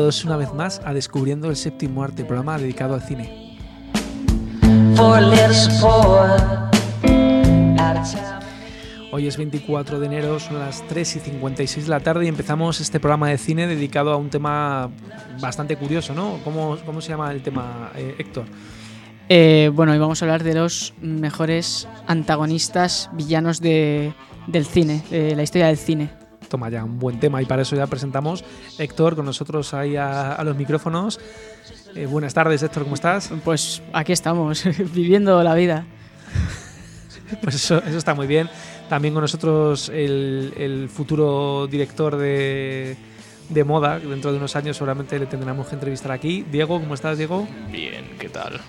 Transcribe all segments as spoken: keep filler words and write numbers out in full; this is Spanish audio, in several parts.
bienvenidos una vez más a Descubriendo el Séptimo Arte, programa dedicado al cine. Hoy es veinticuatro de enero, son las tres y cincuenta y seis de la tarde y empezamos este programa de cine dedicado a un tema bastante curioso, ¿no? ¿Cómo, cómo se llama el tema, eh, Héctor? Eh, bueno, hoy vamos a hablar de los mejores antagonistas, villanos de, del cine, de la historia del cine. Toma ya, un buen tema, y para eso ya presentamos Héctor con nosotros ahí a, a los micrófonos. Eh, buenas tardes, Héctor, ¿cómo estás? Pues aquí estamos, viviendo la vida. Pues eso, eso está muy bien. También con nosotros el, el futuro director de, de moda. Dentro de unos años seguramente le tendremos que entrevistar aquí. Diego, ¿cómo estás, Diego? Bien, ¿qué tal?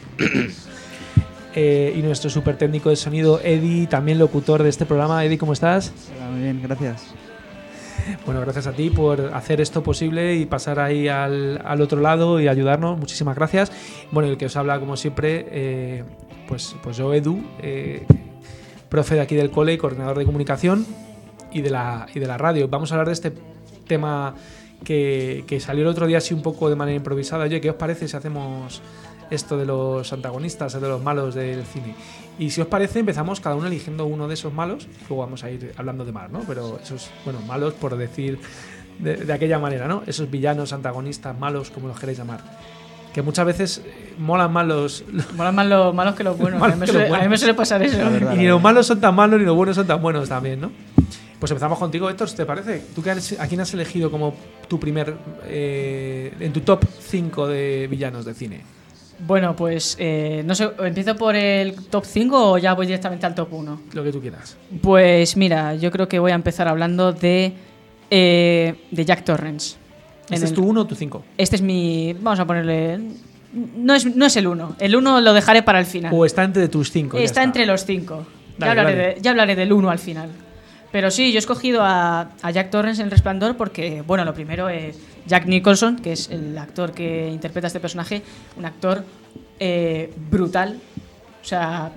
eh, y nuestro súper técnico de sonido, Eddie, también locutor de este programa. Eddie, ¿cómo estás? Hola, muy bien, gracias. Bueno, gracias a ti por hacer esto posible y pasar ahí al, al otro lado y ayudarnos. Muchísimas gracias. Bueno, el que os habla, como siempre, eh, pues, pues yo, Edu, eh, profe de aquí del cole y coordinador de comunicación y de la, y de la radio. Vamos a hablar de este tema que, que salió el otro día así un poco de manera improvisada. Oye, ¿qué os parece si hacemos esto de los antagonistas, de los malos del cine? Y si os parece, empezamos cada uno eligiendo uno de esos malos. Luego vamos a ir hablando de más, ¿no? Pero esos, bueno, malos por decir de, de aquella manera, ¿no? Esos villanos, antagonistas, malos, como los queréis llamar. Que muchas veces molan más los... Molan más los malos que los buenos. Malos A mí, me que suele, los buenos. a mí me suele pasar eso. La verdad, Y ni los malos son tan malos ni los buenos son tan buenos también, ¿no? Pues empezamos contigo, Héctor, ¿te parece? ¿Tú qué has, a quién has elegido como tu primer... Eh, en tu top cinco de villanos de cine? Bueno, pues eh, no sé, ¿empiezo por el top cinco o ya voy directamente al top uno? Lo que tú quieras. Pues mira, yo creo que voy a empezar hablando de, eh, de Jack Torrance. ¿Este En es el- tu uno o tu cinco? Este es mi... Vamos a ponerle... No es, no es el uno. El uno lo dejaré para el final. ¿O está entre tus cinco? Ya Está entre los cinco. Ya, Dale, hablaré dale. de- ya hablaré del uno al final. Pero sí, yo he escogido a, a Jack Torrance en El Resplandor porque, bueno, lo primero es Jack Nicholson, que es el actor que interpreta a este personaje, un actor eh, brutal. O sea,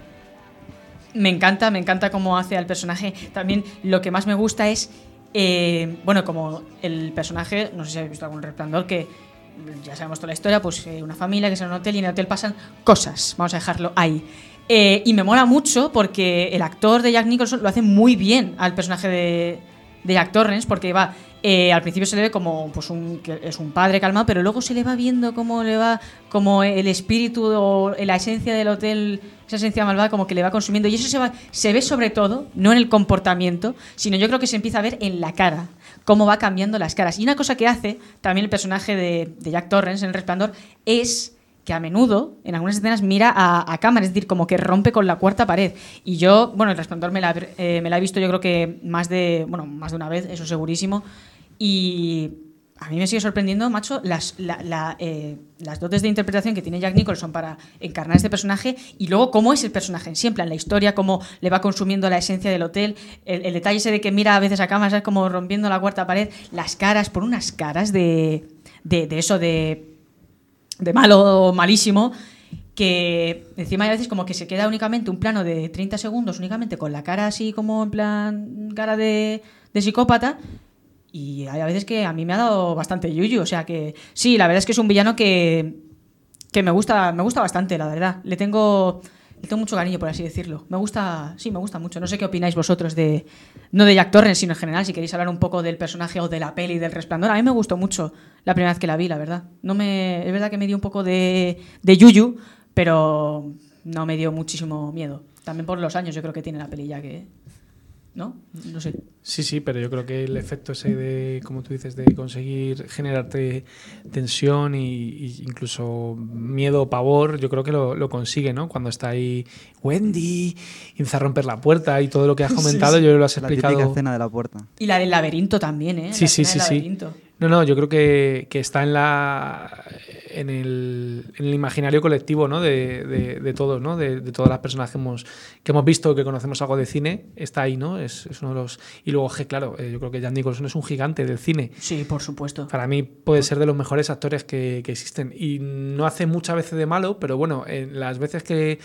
me encanta, me encanta cómo hace al personaje. También lo que más me gusta es, eh, bueno, como el personaje, no sé si habéis visto algún Resplandor, que ya sabemos toda la historia, pues eh, una familia que está en un hotel y en el hotel pasan cosas, vamos a dejarlo ahí. Eh, y me mola mucho porque el actor de Jack Nicholson lo hace muy bien al personaje de, de Jack Torrance, porque va, eh, al principio se le ve como pues un, que es un padre calmado, pero luego se le va viendo cómo le va, como el espíritu o la esencia del hotel, esa esencia malvada como que le va consumiendo, y eso se, va, se ve sobre todo, no en el comportamiento, sino yo creo que se empieza a ver en la cara, cómo va cambiando las caras. Y una cosa que hace también el personaje de, de Jack Torrance en El Resplandor es que a menudo, en algunas escenas, mira a, a cámara, es decir, como que rompe con la cuarta pared. Y yo, bueno, El Resplandor me la, eh, me la he visto yo creo que más de, bueno, más de una vez, eso segurísimo. Y a mí me sigue sorprendiendo, macho, las, la, la, eh, las dotes de interpretación que tiene Jack Nicholson para encarnar este personaje y luego cómo es el personaje en sí, en plan, la historia, cómo le va consumiendo la esencia del hotel, el, el detalle ese de que mira a veces a cámara, ¿sabes? Como rompiendo la cuarta pared, las caras, por unas caras de, de, de eso, de... de malo malísimo, que encima hay veces como que se queda únicamente un plano de treinta segundos únicamente con la cara así como en plan cara de, de psicópata, y hay a veces que a mí me ha dado bastante yuyu, o sea que sí, la verdad es que es un villano que, que me gusta me gusta bastante, la verdad. Le tengo le tengo mucho cariño, por así decirlo. Me gusta, sí, me gusta mucho. No sé qué opináis vosotros de, no de Jack Torrance, sino en general, si queréis hablar un poco del personaje o de la peli del Resplandor. A mí me gustó mucho la primera vez que la vi, la verdad. No me, es verdad que me dio un poco de, de yuyu, pero no me dio muchísimo miedo. También por los años yo creo que tiene la peli ya que... ¿No? No sé. Sí, sí, pero yo creo que el efecto ese de, como tú dices, de conseguir generarte tensión y, y incluso miedo o pavor, yo creo que lo, lo consigue, ¿no? Cuando está ahí Wendy y empieza a romper la puerta y todo lo que has comentado, Sí, sí. yo lo has La explicado. típica escena de la puerta. Y la del laberinto también, ¿eh? Sí, La sí, escena sí, del sí. laberinto. No, no, yo creo que, que está en la en el, en el imaginario colectivo, ¿no? de, de, de todos, ¿no? De, de todas las personas que hemos, que hemos visto, que conocemos algo de cine, está ahí, ¿no? Es, es uno de los... Y luego, que claro, eh, yo creo que Jack Nicholson es un gigante del cine. Sí, por supuesto. Para mí puede ser de los mejores actores que, que existen. Y no hace muchas veces de malo, pero bueno, en las veces que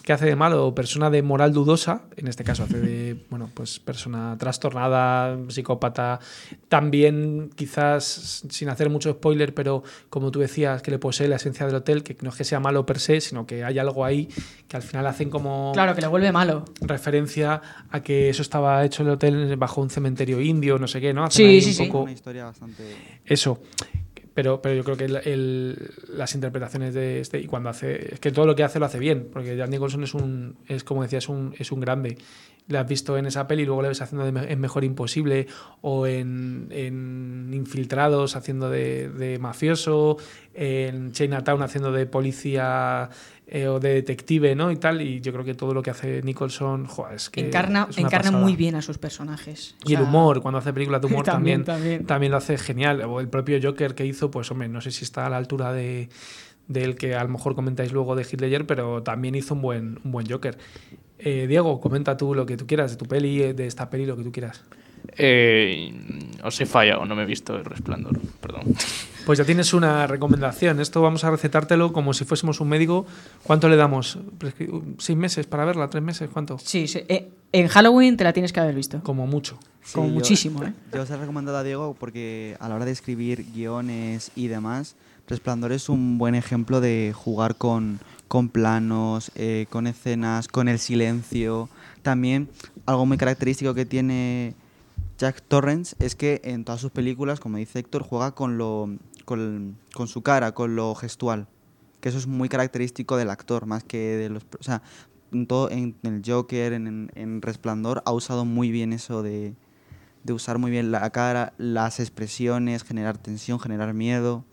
que hace de malo o persona de moral dudosa, en este caso hace de bueno, pues persona trastornada, psicópata, también quizás sin hacer mucho spoiler, pero como tú decías, que le posee la esencia del hotel, que no es que sea malo per se, sino que hay algo ahí que al final hacen como... Claro, que le vuelve malo. Referencia a que eso estaba hecho el hotel bajo un cementerio indio, no sé qué, ¿no? Hacen Sí, un sí, poco... sí. Una historia bastante... Eso. Pero, pero yo creo que el, el, las interpretaciones de este, y cuando hace, es que todo lo que hace lo hace bien, porque Jack Nicholson es un, es como decía, es un, es un grande. Le has visto en esa peli y luego le ves haciendo de, en Mejor Imposible o en, en Infiltrados haciendo de, de mafioso, en Chinatown haciendo de policía eh, o de detective, ¿no? Y tal, y yo creo que todo lo que hace Nicholson, joder, es que encarna es una encarna pasada. muy bien a sus personajes. Y o sea, el humor, cuando hace películas de humor también, también, también. también lo hace genial. O el propio Joker que hizo, pues hombre, no sé si está a la altura de del que a lo mejor comentáis luego de Heath Ledger, pero también hizo un buen, un buen Joker. Eh, Diego, comenta tú lo que tú quieras de tu peli, de esta peli, lo que tú quieras. Eh, os he fallado, no me he visto El Resplandor, perdón. Pues ya tienes una recomendación. Esto vamos a recetártelo como si fuésemos un médico. ¿Cuánto le damos? ¿Seis meses para verla? ¿Tres meses? ¿Cuánto? Sí, sí. Eh, en Halloween te la tienes que haber visto. Como mucho. Sí, Como yo- muchísimo, ¿eh? Yo os he recomendado a Diego porque a la hora de escribir guiones y demás, Resplandor es un buen ejemplo de jugar con, con planos, eh, con escenas, con el silencio. También algo muy característico que tiene Jack Torrance es que en todas sus películas, como dice Héctor, juega con, lo, con, con su cara, con lo gestual. Que eso es muy característico del actor, más que de los... O sea, en, todo, en el Joker, en, en Resplandor, ha usado muy bien eso de, de usar muy bien la cara, las expresiones, generar tensión, generar miedo.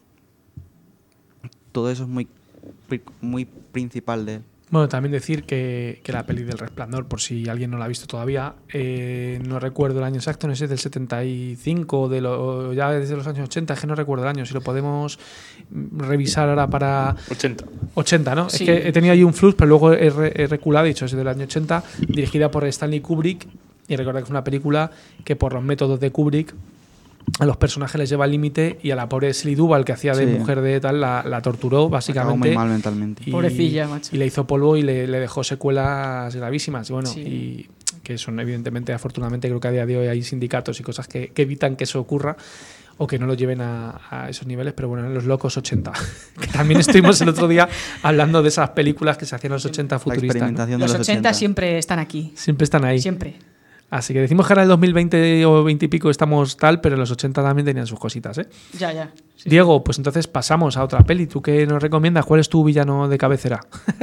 Todo eso es muy, pri- muy principal de él. Bueno, también decir que, que la peli del Resplandor, por si alguien no la ha visto todavía, eh, no recuerdo el año exacto, no sé si es del setenta y cinco, de lo, ya desde los años ochenta, es que no recuerdo el año, si lo podemos revisar ahora para... ochenta. ochenta, ¿no? Sí. Es que he tenido ahí un flux, pero luego he, re- he reculado, he dicho, es del año ochenta, dirigida por Stanley Kubrick, y recordad que es una película que por los métodos de Kubrick a los personajes les lleva al límite y a la pobre Shelley Duvall, que hacía de Sí. mujer de tal, la, la torturó Acabó básicamente. muy mal mentalmente. Y- Pobrecilla, macho. Y le hizo polvo y le, le dejó secuelas gravísimas. Y bueno, Sí. y que son evidentemente, afortunadamente, creo que a día de hoy hay sindicatos y cosas que, que evitan que eso ocurra o que no lo lleven a, a esos niveles, pero bueno, en los locos ochenta. Que también estuvimos el otro día hablando de esas películas que se hacían en los ochenta La futuristas, ¿no? experimentación Los de los ochenta ochenta. siempre están aquí. Siempre están ahí. Siempre. Así que decimos que ahora en el dos mil veinte o veinte y pico estamos tal, pero en los ochenta también tenían sus cositas, ¿eh? Ya, ya. Sí. Diego, pues entonces pasamos a otra peli. ¿Tú qué nos recomiendas? ¿Cuál es tu villano de cabecera?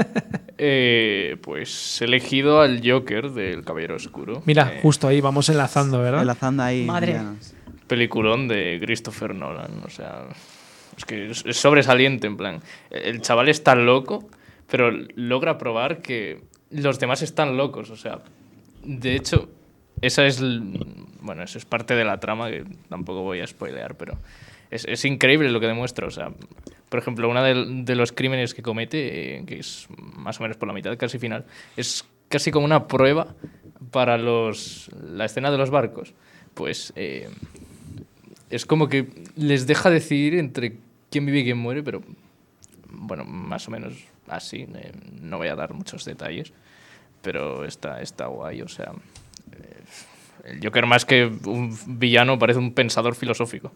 Eh, pues he elegido al Joker del Caballero Oscuro. Mira, Eh, justo ahí vamos enlazando, ¿verdad? Enlazando ahí. Madre. villanos. Peliculón de Christopher Nolan. O sea, es que es, es sobresaliente, en plan. El chaval está loco, pero logra probar que los demás están locos. O sea, de hecho, esa es. l- Bueno, eso es parte de la trama que tampoco voy a spoilear, pero es, es increíble lo que demuestra. O sea, por ejemplo, uno de, de los crímenes que comete, eh, que es más o menos por la mitad, casi final, es casi como una prueba para los la escena de los barcos. Pues eh, es como que les deja decidir entre quién vive y quién muere, pero bueno, más o menos así. Eh, no voy a dar muchos detalles, pero está, está guay. O sea, eh, el Joker más que un villano parece un pensador filosófico.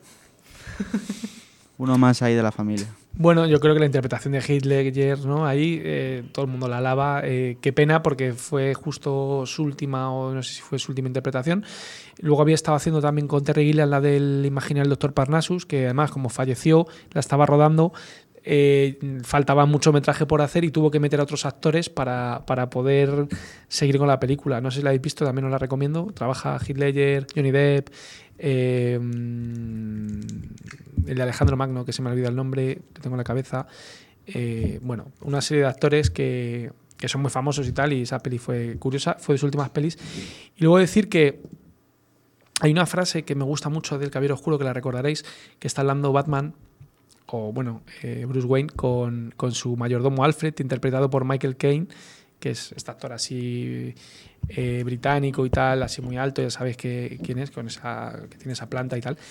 Uno más ahí de la familia. Bueno, yo creo que la interpretación de Heath Ledger, ¿no? Ahí eh, todo el mundo la alaba. Eh, qué pena, porque fue justo su última, o no sé si fue su última interpretación. Luego había estado haciendo también con Terry Gilliam la del Imaginario Doctor Parnassus, que además, como falleció, la estaba rodando. Eh, faltaba mucho metraje por hacer y tuvo que meter a otros actores para, para poder seguir con la película. No sé si la habéis visto, también os la recomiendo. Trabaja Heath Ledger, Johnny Depp, eh, el de Alejandro Magno, que se me olvida el nombre, lo tengo en la cabeza. Eh, bueno, una serie de actores que, que son muy famosos y tal, y esa peli fue curiosa, fue de sus últimas pelis. Y luego decir que hay una frase que me gusta mucho del Caballero Oscuro, que la recordaréis, que está hablando Batman, o bueno, eh, Bruce Wayne, con, con su mayordomo Alfred, interpretado por Michael Caine, que es este actor así eh, británico y tal, así muy alto, ya sabéis que, quién es, con esa, que tiene esa planta y tal.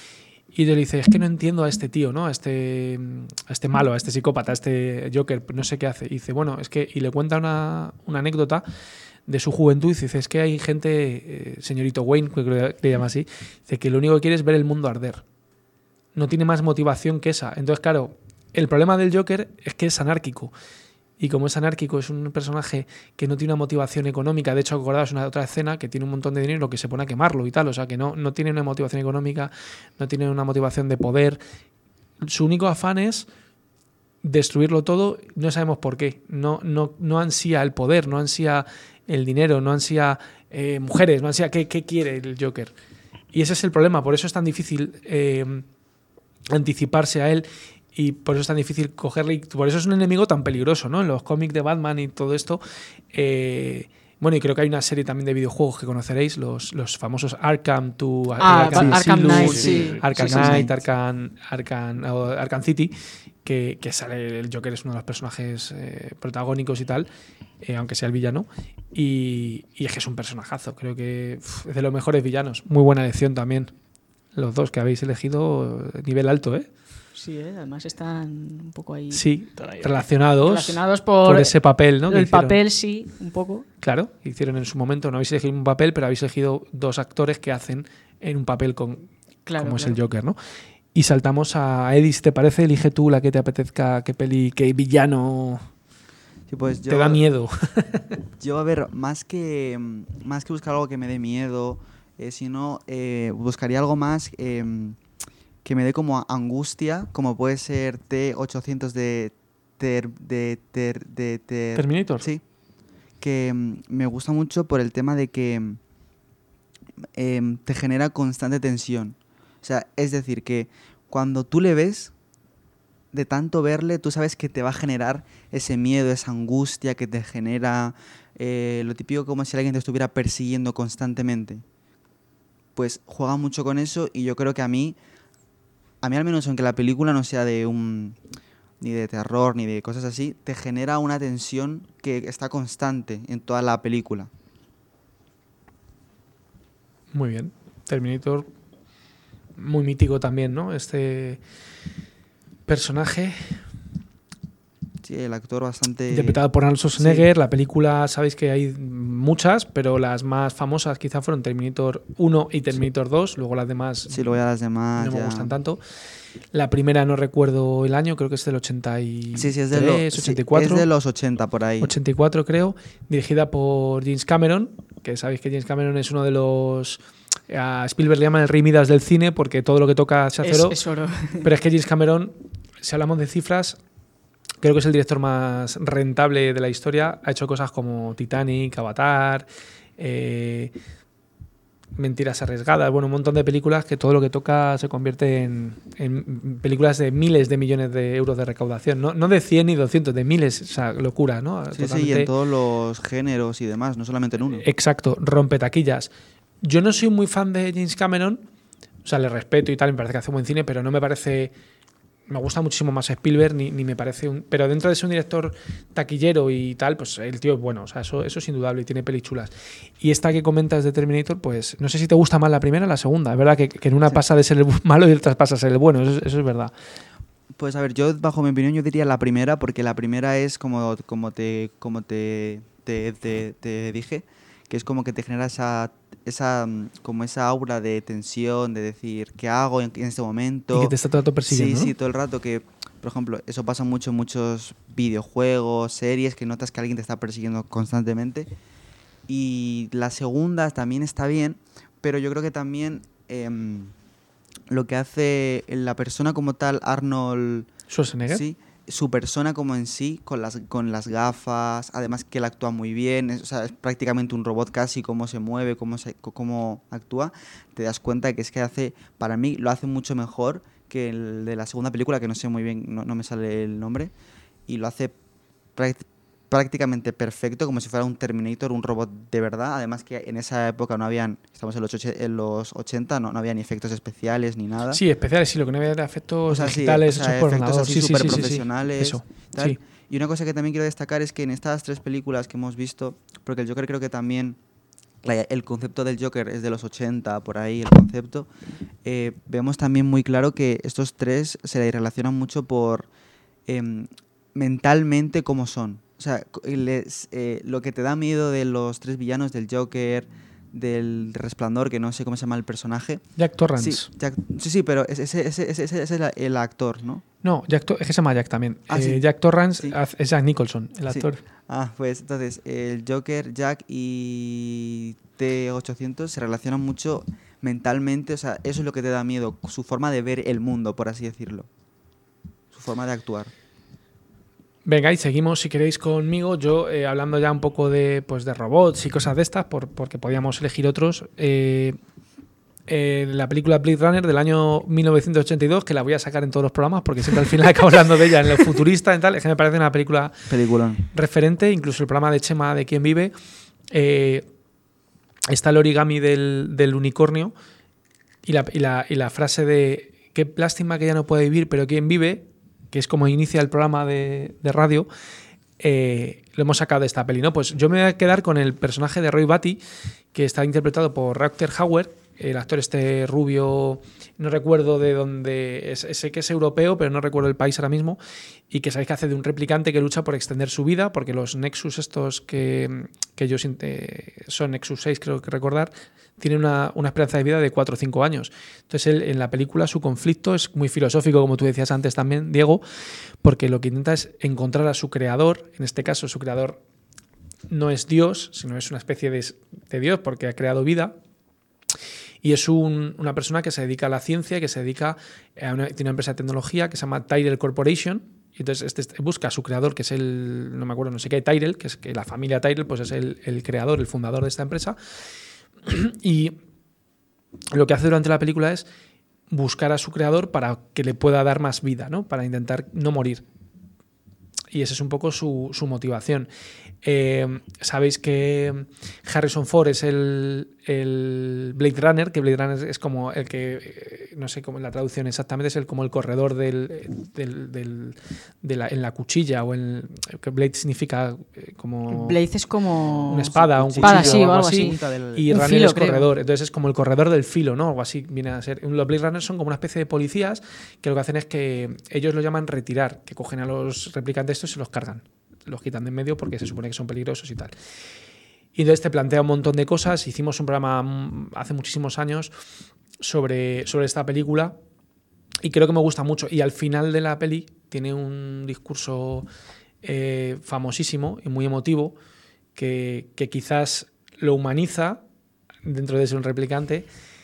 Y le dice, es que no entiendo a este tío, ¿no? A este, a este malo, a este psicópata, a este Joker, no sé qué hace. Y dice, bueno, es que... Y le cuenta una, una anécdota de su juventud y dice, es que hay gente, eh, señorito Wayne, que creo que le llama así, dice que lo único que quiere es ver el mundo arder. No tiene más motivación que esa. Entonces, claro, el problema del Joker es que es anárquico. Y como es anárquico, es un personaje que no tiene una motivación económica. De hecho, acordaos una otra escena que tiene un montón de dinero que se pone a quemarlo y tal. O sea, que no, no tiene una motivación económica, no tiene una motivación de poder. Su único afán es destruirlo todo. No sabemos por qué. No, no, no ansía el poder, no ansía el dinero, no ansía eh, mujeres, no ansía qué, qué quiere el Joker. Y ese es el problema. Por eso es tan difícil eh, anticiparse a él. Y por eso es tan difícil cogerle, y por eso es un enemigo tan peligroso, ¿no? En los cómics de Batman y todo esto. Eh, bueno, y creo que hay una serie también de videojuegos que conoceréis, los, los famosos Arkham to ah, Arkham, Arkham Knight, sí. sí. Arkham Sí, sí, Knight, sí. Arkham, Arkham, o Arkham City, que, que sale el Joker, es uno de los personajes eh, protagónicos y tal, eh, aunque sea el villano. Y, y es que es un personajazo, creo que uf, es de los mejores villanos. Muy buena elección también. Los dos que habéis elegido, nivel alto, ¿eh? Sí, ¿eh? Además están un poco ahí Sí, ahí. relacionados, relacionados por, por ese papel, ¿no? que el hicieron. papel, sí, un poco. Claro, hicieron en su momento. No habéis elegido un papel, pero habéis elegido dos actores que hacen en un papel con, Claro, como es claro. el Joker, ¿no? Y saltamos a Eddie, si te parece, elige tú la que te apetezca, qué peli, qué villano Sí, pues yo, te da miedo. Yo, a ver, más que, más que buscar algo que me dé miedo, eh, sino eh, buscaría algo más eh, que me dé como angustia, como puede ser T ochocientos de, ter, de, ter, de ter- Terminator. Sí, que mm, me gusta mucho por el tema de que mm, em, te genera constante tensión. O sea, es decir, que cuando tú le ves, de tanto verle, tú sabes que te va a generar ese miedo, esa angustia que te genera eh, lo típico, como si alguien te estuviera persiguiendo constantemente. Pues juega mucho con eso y yo creo que a mí, a mí al menos aunque la película no sea de un ni de terror ni de cosas así, te genera una tensión que está constante en toda la película. Muy bien. Terminator, muy mítico también, ¿no? Este personaje Sí, el actor bastante... interpretado por Arnold Schwarzenegger. La película, sabéis que hay muchas, pero las más famosas quizá fueron Terminator uno y Terminator dos. Luego las demás Sí, luego ya las demás no me ya... gustan tanto. La primera no recuerdo el año, creo que es del ochenta y tres, Sí, sí, es de, lo- ochenta y sí, cuatro. es de los ochenta por ahí. ochenta y cuatro creo, dirigida por James Cameron, que sabéis que James Cameron es uno de los... A Spielberg le llaman el Rey Midas del cine porque todo lo que toca se hace Es, oro. es oro. Pero es que James Cameron, si hablamos de cifras, creo que es el director más rentable de la historia. Ha hecho cosas como Titanic, Avatar, eh, Mentiras arriesgadas, bueno, un montón de películas que todo lo que toca se convierte en, en películas de miles de millones de euros de recaudación. No, no de cien ni doscientos, de miles, o sea, locura, ¿no? Sí, sí, y Totalmente- en todos los géneros y demás, no solamente en uno. Exacto, rompe taquillas. Yo no soy muy fan de James Cameron, o sea, le respeto y tal, me parece que hace buen cine, pero no me parece... Me gusta muchísimo más Spielberg, ni, ni me parece un... Pero dentro de ser un director taquillero y tal, pues el tío es bueno, o sea, eso, eso es indudable y tiene pelis chulas. Y esta que comentas de Terminator, pues no sé si te gusta más la primera o la segunda. Es verdad que, que en una Sí. pasa de ser el malo y en otra pasa a ser el bueno, eso, es- eso es verdad. Pues a ver, yo bajo mi opinión yo diría la primera, porque la primera es como, como te como te, te, te- te dije, que es como que te genera esa esa mm, como esa aura de tensión, de decir, ¿qué hago en, en este momento? Y que te está todo el rato persiguiendo, Sí, ¿no? sí, todo el rato que, por ejemplo, eso pasa mucho en muchos videojuegos, series, que notas que alguien te está persiguiendo constantemente. Y la segunda también está bien, pero yo creo que también em, lo que hace la persona como tal, Arnold, Schwarzenegger. sí, su persona como en sí, con las, con las gafas, además que él actúa muy bien, es, o sea, es prácticamente un robot casi, cómo se mueve, cómo, se, c- cómo actúa, te das cuenta que es que hace, para mí, lo hace mucho mejor que el de la segunda película, que no sé muy bien, no, no me sale el nombre, y lo hace práct- prácticamente perfecto, como si fuera un Terminator, un robot de verdad, además que en esa época no habían, estamos en los, och- en los ochenta, no, no había ni efectos especiales ni nada. Sí, especiales, sí, lo que no había era efectos O sea, sí, digitales o sea, hechos por efectos ordenador. así Sí, sí, sí, súper sí, sí. profesionales, Eso, tal. sí. Y una cosa que también quiero destacar es que en estas tres películas que hemos visto, porque el Joker creo que también la- el concepto del Joker es de los ochenta, por ahí el concepto, eh, vemos también muy claro que estos tres se relacionan mucho por em, mentalmente cómo son. O sea, co- les- eh, lo que te da miedo de los tres villanos, del Joker, del Resplandor, que no sé cómo se llama el personaje. Jack Torrance. Sí, Jack- sí, sí, pero ese, ese, ese, ese- ese es el, el actor, ¿no? No, Jack To- es que se llama Jack también. Ah, Eh, sí. Jack Torrance Sí. haz- es Jack Nicholson, el Sí. actor. Ah, pues entonces el Joker, Jack y T ochocientos se relacionan mucho mentalmente, o sea, eso es lo que te da miedo, su forma de ver el mundo, por así decirlo. Su forma de actuar. Venga, y seguimos si queréis conmigo. Yo, eh, hablando ya un poco de, pues, de robots y cosas de estas, por, porque podíamos elegir otros. Eh, eh, la película Blade Runner del año mil novecientos ochenta y dos, que la voy a sacar en todos los programas porque siempre al final acabo hablando de ella en lo futurista y tal. Es que me parece una película Peliculón. referente, incluso el programa de Chema de Quién Vive. Eh, está el origami del, del unicornio y la, y, la, y la frase de qué lástima que ya no puede vivir, pero quién vive, que es como inicia el programa de, de radio, eh, lo hemos sacado de esta peli, ¿no? Pues yo me voy a quedar con el personaje de Roy Batty, que está interpretado por Rutger Hauer, el actor este rubio, no recuerdo de dónde, es, sé que es europeo, pero no recuerdo el país ahora mismo, y que sabéis que hace de un replicante que lucha por extender su vida, porque los Nexus estos que, que ellos eh, son Nexus seis, creo que recordar, tienen una, una esperanza de vida de cuatro o cinco años. Entonces él, en la película su conflicto es muy filosófico, como tú decías antes también, Diego, porque lo que intenta es encontrar a su creador, en este caso su creador no es Dios, sino es una especie de, de Dios porque ha creado vida. Y es un, una persona que se dedica a la ciencia, que se dedica a una, tiene una empresa de tecnología que se llama Tyrell Corporation. Y entonces este, este busca a su creador, que es el, no me acuerdo, no sé qué, Tyrell, que es que la familia Tyrell, pues es el, el creador, el fundador de esta empresa. Y lo que hace durante la película es buscar a su creador para que le pueda dar más vida, ¿no? Para intentar no morir. Y esa es un poco su, su motivación. Eh, Sabéis que Harrison Ford es el, el Blade Runner, que Blade Runner es como el que, eh, no sé cómo la traducción exactamente, es el como el corredor del, del, del, de la, en la cuchilla, o en, que Blade significa eh, como... Blade es como... una espada, un espada, cuchillo sí, o o algo algo así. así. Y Un Runner filo, es creo. corredor. Entonces es como el corredor del filo, ¿no? Algo así viene a ser. Los Blade Runners son como una especie de policías que lo que hacen es que ellos lo llaman retirar, que cogen a los replicantes estos y se los cargan. Los quitan de en medio porque se supone que son peligrosos y tal. Y entonces te plantea un montón de cosas. Hicimos un programa hace muchísimos años sobre, sobre esta película y creo que me gusta mucho. Y al final de la peli tiene un discurso eh, famosísimo y muy emotivo que, que quizás lo humaniza dentro de ser un replicante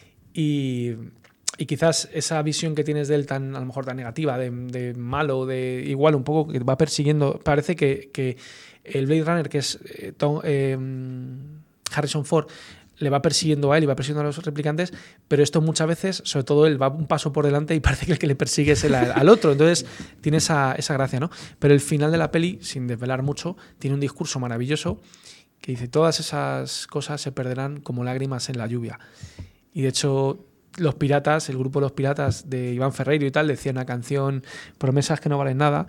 y, y quizás esa visión que tienes de él tan, a lo mejor tan negativa, de, de malo, de igual un poco que va persiguiendo, parece que, que el Blade Runner, que es eh, Tom, eh, Harrison Ford, le va persiguiendo a él y va persiguiendo a los replicantes, pero esto muchas veces, sobre todo él va un paso por delante y parece que el que le persigue es el, al otro, entonces tiene esa, esa gracia, ¿no? Pero el final de la peli, sin desvelar mucho, tiene un discurso maravilloso que dice: todas esas cosas se perderán como lágrimas en la lluvia. Y de hecho, los piratas, el grupo de los piratas de Iván Ferreiro y tal, decía una canción, Promesas que no valen nada,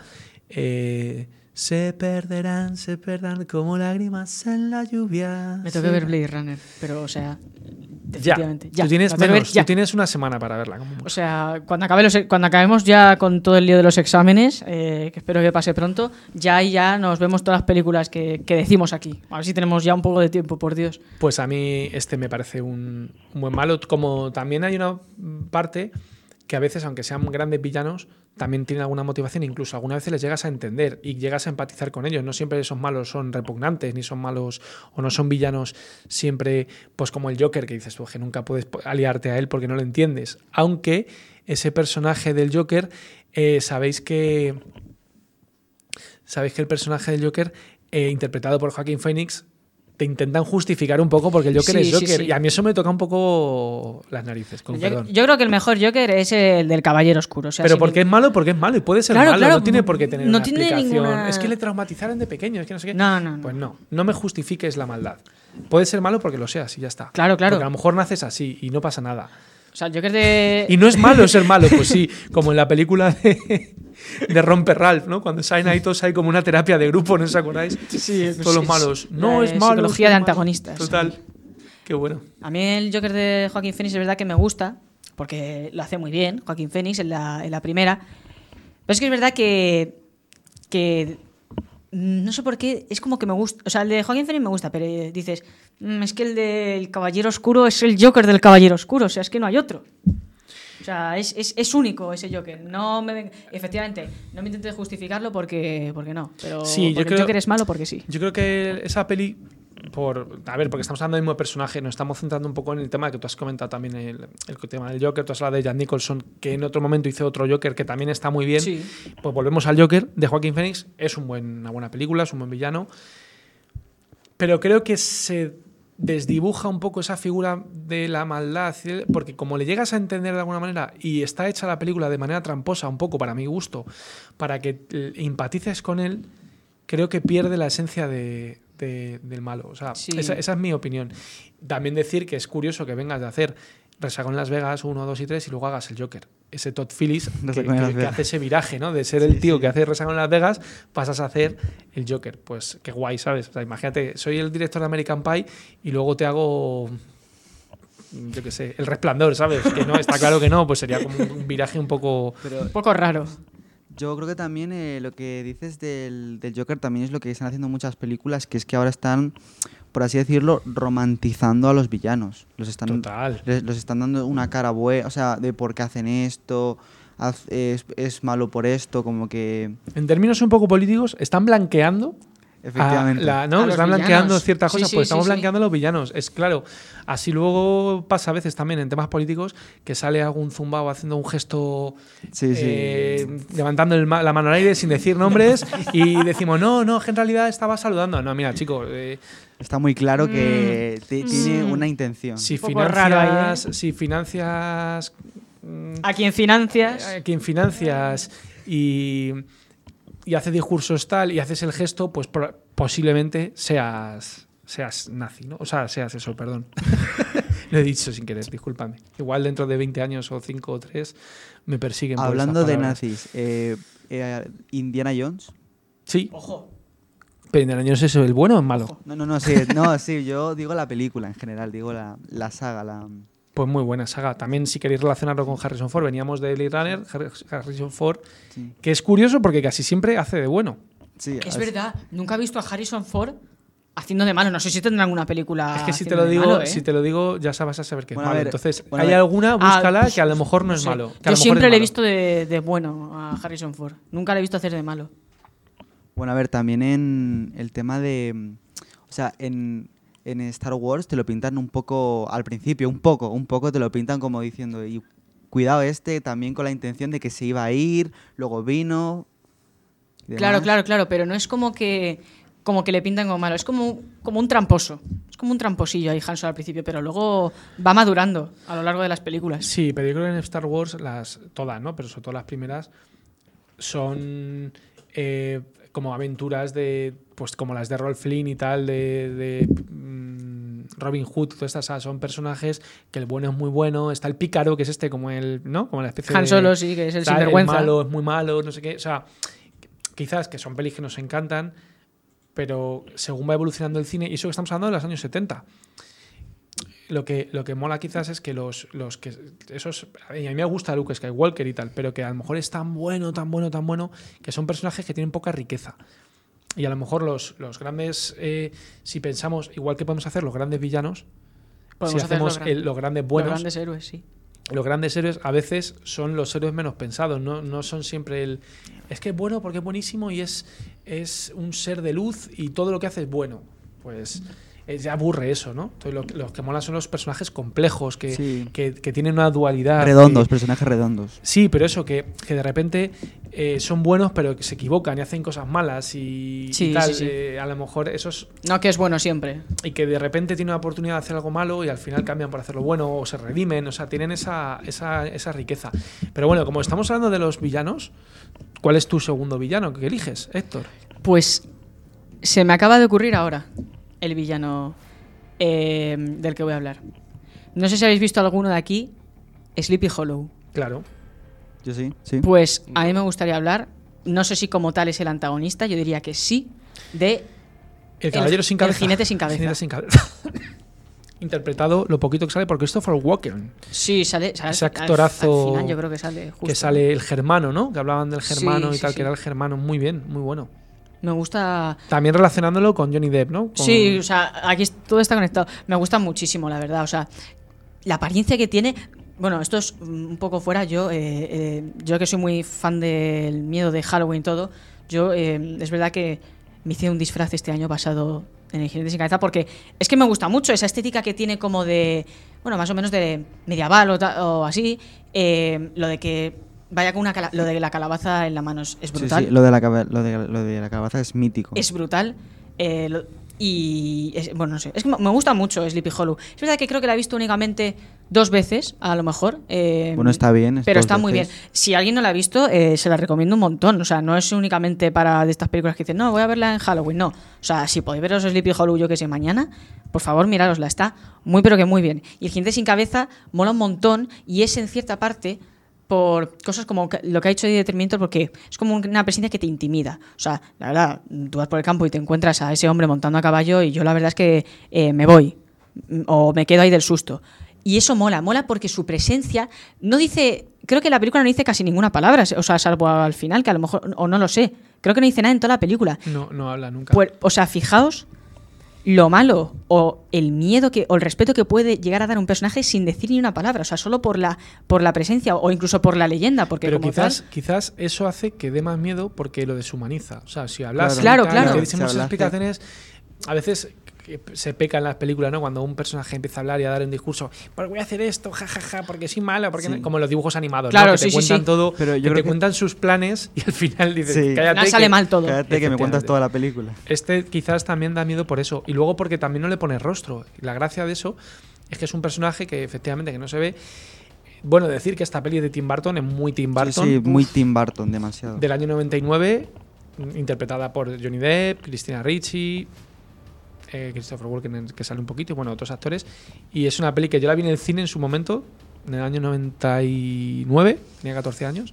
eh, se perderán, se perderán como lágrimas en la lluvia. Me tengo que ver Blade Runner, pero, o sea, Ya, definitivamente. Ya, tú, tienes la tengo que ver menos, ya. tú tienes una semana para verla. Como mucho. O sea, cuando, acabe los, cuando acabemos ya con todo el lío de los exámenes, eh, que espero que pase pronto, ya y ya nos vemos todas las películas que, que decimos aquí. A ver si tenemos ya un poco de tiempo, por Dios. Pues a mí este me parece un, un buen malo. Como también hay una parte que a veces, aunque sean grandes villanos, también tienen alguna motivación, incluso algunas veces les llegas a entender y llegas a empatizar con ellos. No siempre esos malos son repugnantes, ni son malos o no son villanos siempre, pues como el Joker, que dices tú, que nunca puedes aliarte a él porque no lo entiendes. Aunque ese personaje del Joker, eh, sabéis que sabéis que el personaje del Joker, eh, interpretado por Joaquin Phoenix, te intentan justificar un poco porque el Joker Sí, es sí, Joker. sí. Y a mí eso me toca un poco las narices, con Yo, perdón. yo creo que el mejor Joker es el del Caballero Oscuro. O sea, Pero sin porque es malo, porque es malo y puede ser Claro, malo, claro, no tiene por qué tener no una tiene explicación. ninguna- Es que le traumatizaron de pequeño, es que no sé qué. No, no, no. Pues no, no me justifiques la maldad. Puede ser malo porque lo seas y ya está. Claro, claro. Porque a lo mejor naces así y no pasa nada. O sea, el Joker de... Y no es malo ser malo, pues sí, como en la película de, de Romper Ralph, ¿no? Cuando salen ahí todos hay como una terapia de grupo, ¿no os acordáis? Sí, Todos los sí, malos. la No de es malo. psicología es de malo. antagonistas. Total. Qué bueno. A mí el Joker de Joaquín Phoenix es verdad que me gusta, porque lo hace muy bien, Joaquín Phoenix, en la, en la primera. Pero es que es verdad que, que no sé por qué, es como que me gusta. O sea, el de Joaquín Phoenix me gusta, pero dices, mmm, es que el del Caballero Oscuro es el Joker del Caballero Oscuro, o sea, es que no hay otro. O sea, es, es, es único ese Joker. No me, efectivamente, no me intentes justificarlo porque, porque no. Pero Sí, yo porque creo- el Joker es malo porque sí. Yo creo que esa peli, por a ver, porque estamos hablando del mismo personaje, nos estamos centrando un poco en el tema que tú has comentado también, el, el tema del Joker, tú has hablado de Jack Nicholson, que en otro momento hizo otro Joker que también está muy bien. Sí. Pues volvemos al Joker de Joaquín Phoenix, es un buen, una buena película, es un buen villano, pero creo que se desdibuja un poco esa figura de la maldad, porque como le llegas a entender de alguna manera y está hecha la película de manera tramposa, un poco para mi gusto, para que eh, empatices con él, creo que pierde la esencia de, de- del malo. O sea, Sí. esa, esa es mi opinión. También decir que es curioso que vengas de hacer Resacón en Las Vegas uno, dos y tres y luego hagas el Joker. Ese Todd Phillips que, Resacón en Las que- que Vegas. hace ese viraje, ¿no? De ser Sí, el tío sí. que hace Resacón en Las Vegas, pasas a hacer el Joker. Pues qué guay, ¿sabes? O sea, imagínate, soy el director de American Pie y luego te hago, yo qué sé, El Resplandor, ¿sabes? Que no, está claro que no, pues sería como un viraje un poco... Pero Un poco raro. yo creo que también eh, lo que dices del, del Joker también es lo que están haciendo muchas películas, que es que ahora están, por así decirlo, romantizando a los villanos. Los están, Total. les- los están dando una cara buena, o sea, de por qué hacen esto, haz- es, es malo por esto, como que... En términos un poco políticos, están blanqueando. Efectivamente. a la- ¿no? A los Están blanqueando villanos. ciertas Sí, cosas, sí, pues sí, estamos sí. blanqueando a los villanos. Es claro. Así luego pasa a veces también en temas políticos que sale algún zumbao haciendo un gesto, Sí, sí. eh, levantando el ma- la mano al aire sin decir nombres y decimos, no, no, que en realidad estaba saludando. No, mira, chicos, eh, Está muy claro que ti- tiene Mm. una intención. si, Un poco financias, raro ahí, ¿eh? si financias mm, A quien financias. a quien financias y, y hace discursos tal y haces el gesto, pues pro- posiblemente seas seas nazi, ¿no? O sea, seas eso, perdón. Lo he dicho sin querer, discúlpame. Igual dentro de veinte años o cinco o tres me persiguen por Hablando estas de palabras. nazis, eh, eh, Indiana Jones. Sí, Ojo. pero Indiana Jones es el bueno o el malo. No, no, no, sí, no, sí, yo digo la película en general, digo la, la saga, la... Pues muy buena saga. También si queréis relacionarlo con Harrison Ford, veníamos de Blade Runner, Har- Harrison Ford, Sí, que es curioso porque casi siempre hace de bueno. sí, Es as- verdad, nunca he visto a Harrison Ford haciendo de malo. No sé si tendrá alguna película. Es que si te haciendo lo de digo, malo, ¿eh? si te lo digo, ya sabes a saber que es Bueno, a malo. ver, Entonces, bueno, a hay ver. alguna, Ah, búscala, pues, que a lo mejor no, no es sé. malo. que a lo Yo mejor siempre es le he malo. visto de, de bueno a Harrison Ford. Nunca le he visto hacer de malo. Bueno, a ver, también en el tema de... mm, O sea, en, en Star Wars te lo pintan un poco, al principio, un poco, un poco te lo pintan como diciendo, y cuidado este, también con la intención de que se iba a ir, luego vino... y Claro, demás. claro, claro, pero no es como que como que le pintan como malo, es como, como un tramposo. Es como un tramposillo ahí Han Solo al principio, pero luego va madurando a lo largo de las películas. Sí, pero yo creo que en Star Wars, las todas, ¿no? Pero sobre todo las primeras, son eh, como aventuras de, pues como las de Rolf Flynn y tal, de, de, mm, Robin Hood, todas estas, ah, son personajes que el bueno es muy bueno, está el pícaro, que es este como el, ¿no? Como la especie Han de... Solo sí, que es el tal, sinvergüenza. malo es muy malo, no sé qué, o sea, quizás que son pelis que nos encantan, pero según va evolucionando el cine, y eso que estamos hablando de los años setenta, lo que, lo que mola quizás es que los, los que esos, a mí me gusta Luke Skywalker y tal, pero que a lo mejor es tan bueno, tan bueno, tan bueno, que son personajes que tienen poca riqueza. Y a lo mejor los, los grandes, eh, si pensamos, igual que podemos hacer los grandes villanos, Podemos si hacer hacemos los grandes- el- los grandes buenos, Los grandes héroes, sí. los grandes héroes a veces son los héroes menos pensados, no, no son siempre el... Es que es bueno porque es buenísimo y es, es un ser de luz y todo lo que hace es bueno. Pues eh, ya aburre eso, ¿no? Entonces, lo, que- los que molan son los personajes complejos, que, Sí. que, que tienen una dualidad. Redondos, que- personajes redondos. sí, pero eso, que, que de repente eh, son buenos pero que se equivocan y hacen cosas malas y, y Sí, tal. sí, sí. eh, a lo mejor esos... No que es bueno siempre. Y que de repente tienen una oportunidad de hacer algo malo y al final cambian por hacerlo bueno o se redimen, o sea, tienen esa, esa, esa riqueza. Pero bueno, como estamos hablando de los villanos, ¿cuál es tu segundo villano que eliges, Héctor? Pues se me acaba de ocurrir ahora el villano eh, del que voy a hablar. No sé si habéis visto alguno de aquí, Sleepy Hollow. Claro. Yo sí, sí. Pues a mí me gustaría hablar, no sé si como tal es el antagonista, yo diría que sí, de El caballero El- sin el cabeza. jinete sin cabeza. Jinete sin cabeza. interpretado lo poquito que sale por Christopher Walken. Sí, sale, sale Ese al- actorazo al final yo creo que sale justo. que sale el germano, ¿no? Que hablaban del germano Sí, y sí, tal, sí. que era el germano muy bien, muy bueno. Me gusta. También relacionándolo con Johnny Depp, ¿no? Con- Sí, o sea, aquí es- todo está conectado. Me gusta muchísimo, la verdad. O sea, la apariencia que tiene. Bueno, esto es mm, un poco fuera. Yo, eh, eh, yo que soy muy fan del miedo de Halloween y todo, yo eh, es verdad que me hice un disfraz este año basado en el Jinete sin Cabeza porque es que me gusta mucho esa estética que tiene como de, bueno, más o menos de medieval o, ta- o así. Eh, lo de que vaya con una cala- lo de la calabaza en la mano es, es Sí, brutal. sí, lo de la, cabe- lo de, lo de la calabaza es mítico. Es brutal. eh, lo- y es- bueno, no sé. Es que me me gusta mucho Sleepy Hollow. Es verdad que creo que la he visto únicamente dos veces, a lo mejor. eh, Bueno, está bien, es Pero dos está muy bien. veces. Si alguien no la ha visto, eh, se la recomiendo un montón. O sea, no es únicamente para de estas películas que dicen, no, voy a verla en Halloween. No. O sea, si podéis veros Sleepy Hollow, yo que sé, mañana, por favor, mirárosla. Está muy, pero que muy bien. Y el Jinete sin Cabeza mola un montón y es en cierta parte por cosas como que- lo que ha hecho Eddie Terminator, porque es como una presencia que te intimida. O sea, la verdad, tú vas por el campo y te encuentras a ese hombre montando a caballo y yo la verdad es que eh, me voy mm, o me quedo ahí del susto. Y eso mola, mola porque su presencia no dice, creo que la película no dice casi ninguna palabra, o sea, salvo al final, que a lo mejor, o no lo sé, creo que no dice nada en toda la película. No, no habla nunca. Pues, o sea, fijaos lo malo o el miedo que o el respeto que puede llegar a dar un personaje sin decir ni una palabra, o sea, solo por la por la presencia o incluso por la leyenda, porque Pero como quizás, tal- quizás eso hace que dé más miedo porque lo deshumaniza. O sea, si hablas Claro, y tal, claro. y te dicen Si muchas hablaste- explicaciones, a veces que se peca en las películas, ¿no? Cuando un personaje empieza a hablar y a dar un discurso, pues voy a hacer esto, jajaja, porque soy malo, porque Sí. no-". como los dibujos animados, Claro, ¿no? Que sí, te sí, cuentan sí. todo, Pero yo que creo te que- cuentan sus planes y al final dices, Sí. al cállate. final sale que- mal todo. Cállate que me cuentas Efectivamente. toda la película. Este quizás también da miedo por eso. Y luego porque también no le pone rostro. Y la gracia de eso es que es un personaje que efectivamente que no se ve. Bueno, decir que esta peli de Tim Burton es muy Tim Sí, Burton. sí, muy Uf, Tim Burton, demasiado. del año noventa y nueve, interpretada por Johnny Depp, Christina Ricci, eh, Christopher Walken, que sale un poquito, y bueno, otros actores. Y es una peli que yo la vi en el cine en su momento, en el año noventa y nueve, tenía catorce años.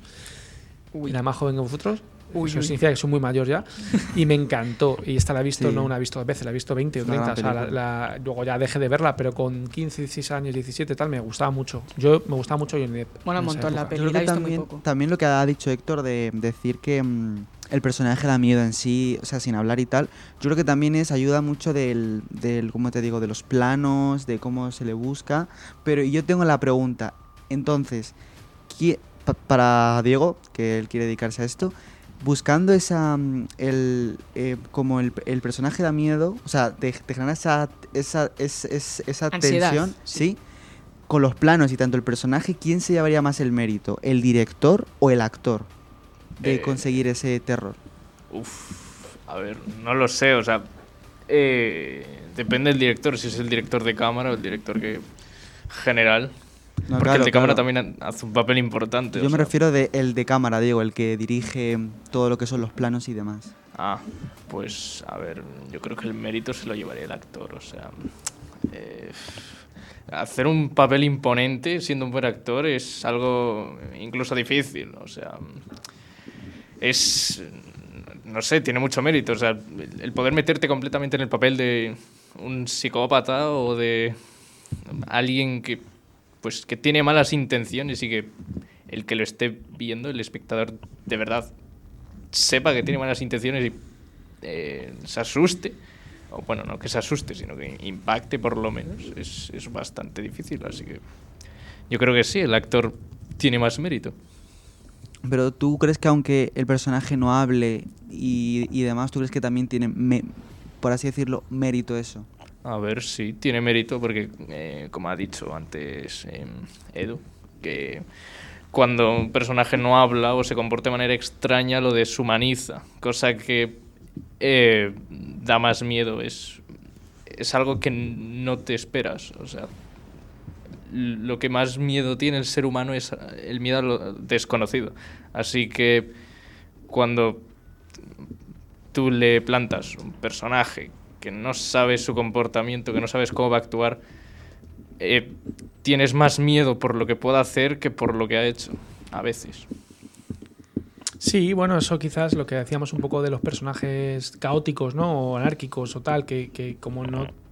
Era más joven que vosotros. Uy, Eso uy. significa que soy muy mayor ya. Y me encantó. Y esta la he visto, Sí. no una he visto dos veces, la he visto veinte o Es una treinta. gran O sea, la- película. la- luego ya dejé de verla, pero con quince, dieciséis años, diecisiete tal, me gustaba mucho. Yo me gustaba mucho Johnny Depp. Mola un en esa montón la época. peli. Yo creo la he que visto muy también, poco. también lo que ha dicho Héctor de decir que mm, el personaje da miedo en sí, o sea, sin hablar y tal, yo creo que también es ayuda mucho del, del ¿cómo te digo?, de los planos, de cómo se le busca. Pero yo tengo la pregunta, entonces, ¿qui- pa- para Diego, que él quiere dedicarse a esto, buscando esa mm, el eh, como el, el personaje da miedo, o sea, te, te genera esa esa es- es- esa Ansiedad, tensión, sí. ¿sí? Con los planos y tanto el personaje, ¿quién se llevaría más el mérito? ¿El director o el actor de Eh, conseguir ese terror? Uf, a ver, no lo sé, o sea, eh, depende del director, si es el director de cámara o el director que general, No, porque claro, el de cámara claro. también hace un papel importante. Yo o me sea. refiero de el de cámara, Diego, el que dirige todo lo que son los planos y demás. Ah, pues a ver, yo creo que el mérito se lo llevaría el actor, o sea, eh, hacer un papel imponente siendo un buen actor es algo incluso difícil, o sea, es, no sé, tiene mucho mérito, o sea, el el poder meterte completamente en el papel de un psicópata o de alguien que, pues, que tiene malas intenciones y que el que lo esté viendo, el espectador, de verdad sepa que tiene malas intenciones y eh, se asuste, o bueno, no que se asuste, sino que impacte por lo menos, es, es bastante difícil, así que yo creo que sí, el actor tiene más mérito. Pero tú crees que aunque el personaje no hable y, y demás, ¿tú crees que también tiene, me- por así decirlo, mérito eso? A ver, sí, tiene mérito porque, eh, como ha dicho antes eh, Edu, que cuando un personaje no habla o se comporta de manera extraña, lo deshumaniza, cosa que eh, da más miedo, es, es algo que no te esperas, o sea, lo que más miedo tiene el ser humano es el miedo a lo desconocido, así que cuando tú le plantas un personaje que no sabes su comportamiento, que no sabes cómo va a actuar, eh, tienes más miedo por lo que pueda hacer que por lo que ha hecho, a veces. Sí, bueno, eso quizás lo que decíamos un poco de los personajes caóticos, ¿no? O anárquicos o tal, que, que como no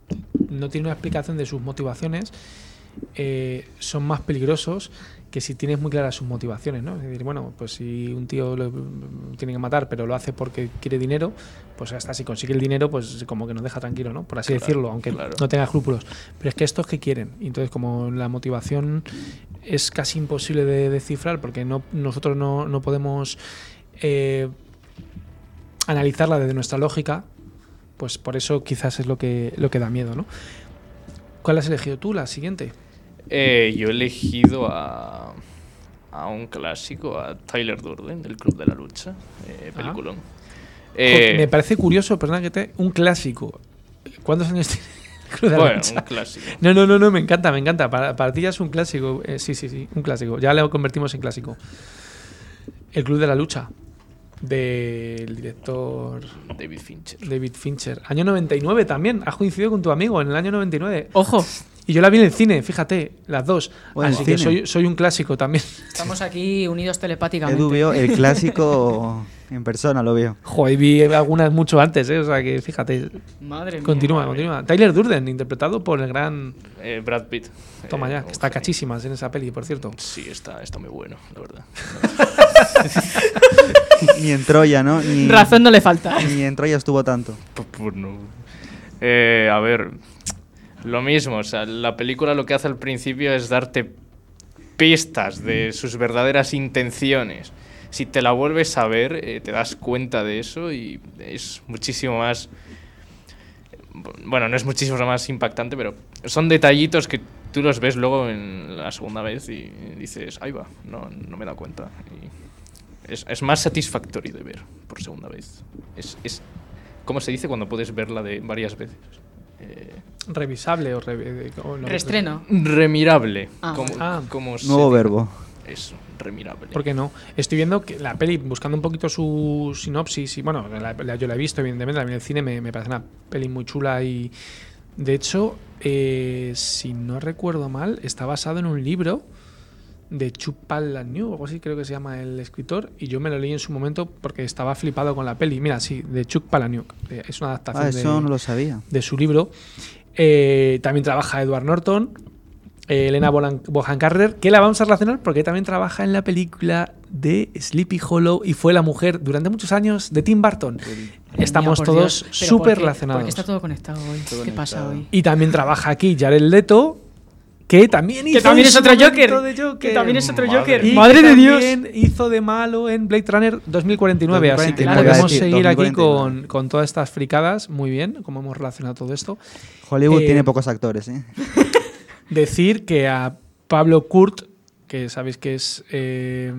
no tiene una explicación de sus motivaciones, eh, son más peligrosos que si tienes muy claras sus motivaciones, ¿no? Es decir, bueno, pues si un tío lo tiene que matar, pero lo hace porque quiere dinero, pues hasta si consigue el dinero, pues como que nos deja tranquilo, ¿no? Por así Claro, decirlo, aunque claro. no tenga escrúpulos. Pero es que estos que quieren, y entonces como la motivación es casi imposible de descifrar, porque no nosotros no, no podemos eh, analizarla desde nuestra lógica, pues por eso quizás es lo que lo que da miedo, ¿no? ¿Cuál has elegido tú, la siguiente? Eh, yo he elegido a, a un clásico, a Tyler Durden, del Club de la Lucha, eh, peliculón. Eh, Me parece curioso, perdona que te... Un clásico. ¿Cuántos años tiene el Club de la bueno, Lucha? un clásico. No, no, no, no, me encanta, me encanta. Para, para ti ya es un clásico. Eh, sí, sí, sí, un clásico. Ya lo convertimos en clásico. El Club de la Lucha, del director David Fincher. David Fincher. Año noventa y nueve también. Has coincidido con tu amigo en el año noventa y nueve. Ojo, Y yo la vi en el cine, fíjate, las dos. O en el Así que cine. soy, soy un clásico también. estamos aquí unidos telepáticamente. Edu vio el clásico en persona, lo vio. Joder, vi algunas mucho antes, ¿eh? O sea que fíjate. Madre mía. Continúa, continúa. Tyler Durden, interpretado por el gran... Eh, Brad Pitt. Toma Eh, ya, que un está genio. cachísimas en esa peli, por cierto. Sí, está, está muy bueno, la verdad. Ni en Troya, ¿no? Ni, Razón no le falta. Ni en Troya estuvo tanto. Pues, pues no. Eh, a ver, lo mismo, o sea, la película lo que hace al principio es darte pistas de sus verdaderas intenciones. Si te la vuelves a ver, eh, te das cuenta de eso y es muchísimo más... Bueno, no es muchísimo más impactante, pero son detallitos que tú los ves luego en la segunda vez y dices, ahí va, no, no me he dado cuenta. Y es, es más satisfactorio de ver por segunda vez. Es, es, ¿cómo se dice cuando puedes verla de varias veces? Eh, Revisable o... Re, o lo- Reestreno. remirable. Ah, como, ah. como se Nuevo dice. verbo. Eso, remirable. ¿Por qué no? Estoy viendo que la peli, buscando un poquito su sinopsis, y bueno, la- la- yo la he visto, evidentemente, la vi en el cine, me, me parece una peli muy chula y, de hecho, eh, si no recuerdo mal, está basado en un libro de Chuck Palahniuk, o algo así creo que se llama el escritor, y yo me lo leí en su momento porque estaba flipado con la peli. Mira, sí, de Chuck Palahniuk, de- es una adaptación Ah, eso de, no lo sabía. de su libro. Eh, también trabaja Edward Norton, eh, Elena Bohan Bonham Carter, que la vamos a relacionar porque también trabaja en la película de Sleepy Hollow y fue la mujer durante muchos años de Tim Burton. Estamos Mía, por todos Dios. ¿Pero por súper qué? relacionados. Porque está todo conectado hoy. Todo ¿Qué pasa conectado. hoy? Y también trabaja aquí Jared Leto, que también hizo Que también en es su otro momento Joker. de Joker. Que también es otro Madre Joker. Y Madre que de Dios. también hizo de malo en Blade Runner dos mil cuarenta y nueve, así que dos mil cuarenta y nueve, podemos iba a decir, seguir aquí dos mil cuarenta y nueve. con, con todas estas fricadas. Muy bien, como hemos relacionado todo esto. Hollywood Eh, tiene pocos actores, ¿eh? Decir que a Pablo Kurt, que sabéis que es eh,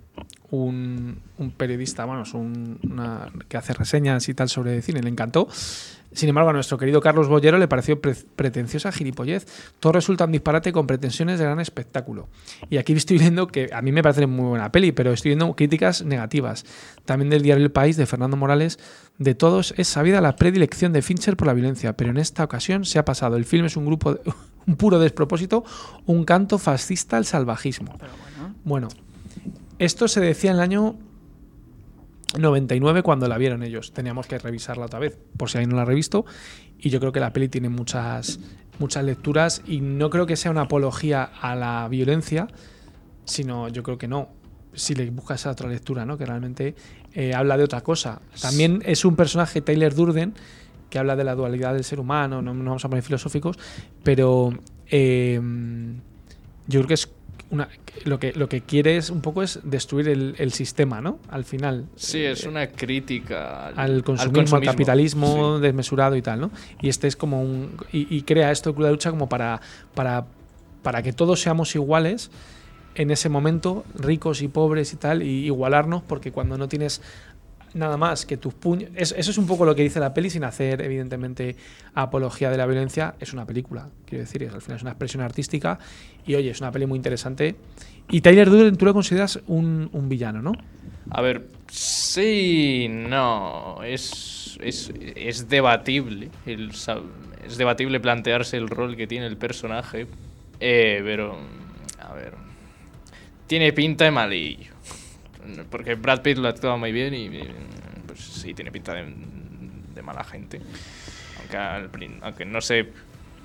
un, un periodista, bueno, es un, una, que hace reseñas y tal sobre cine, le encantó. Sin embargo, a nuestro querido Carlos Bollero le pareció pre pretenciosa gilipollez. Todo resulta un disparate con pretensiones de gran espectáculo. Y aquí estoy viendo que a mí me parece muy buena peli, pero estoy viendo críticas negativas. También del diario El País, de Fernando Morales. De todos es sabida la predilección de Fincher por la violencia, pero en esta ocasión se ha pasado. El film es un grupo, de, un puro despropósito, un canto fascista al salvajismo. Pero bueno. Bueno, esto se decía en el año noventa y nueve cuando la vieron ellos. Teníamos que revisarla otra vez, por si alguien no la ha revisto. Y yo creo que la peli tiene muchas, muchas lecturas y no creo que sea una apología a la violencia, sino yo creo que no. Si le buscas esa otra lectura, ¿no? Que realmente eh, habla de otra cosa. También es un personaje, Tyler Durden, que habla de la dualidad del ser humano. No, no vamos a poner filosóficos, pero eh, yo creo que es una, lo que lo que quiere es un poco es destruir el, el sistema, ¿no? Al final. Sí, es una crítica al, Al consumismo, al, capitalismo desmesurado y tal, ¿no? Y este es como un y, y crea esto el Club de la Lucha como para para para que todos seamos iguales en ese momento, ricos y pobres y tal, y igualarnos, porque cuando no tienes nada más que tus puños... Es, eso es un poco lo que dice la peli, sin hacer, evidentemente, apología de la violencia. Es una película, quiero decir, es, al final es una expresión artística, y oye, es una peli muy interesante. Y Tyler Durden, tú lo consideras un, un villano, ¿no? A ver, sí, no, es, es, es debatible, el, es debatible plantearse el rol que tiene el personaje, eh, pero, a ver, tiene pinta de malillo, porque Brad Pitt lo actúa muy bien y, pues sí, tiene pinta de, de mala gente, aunque, al, aunque no sé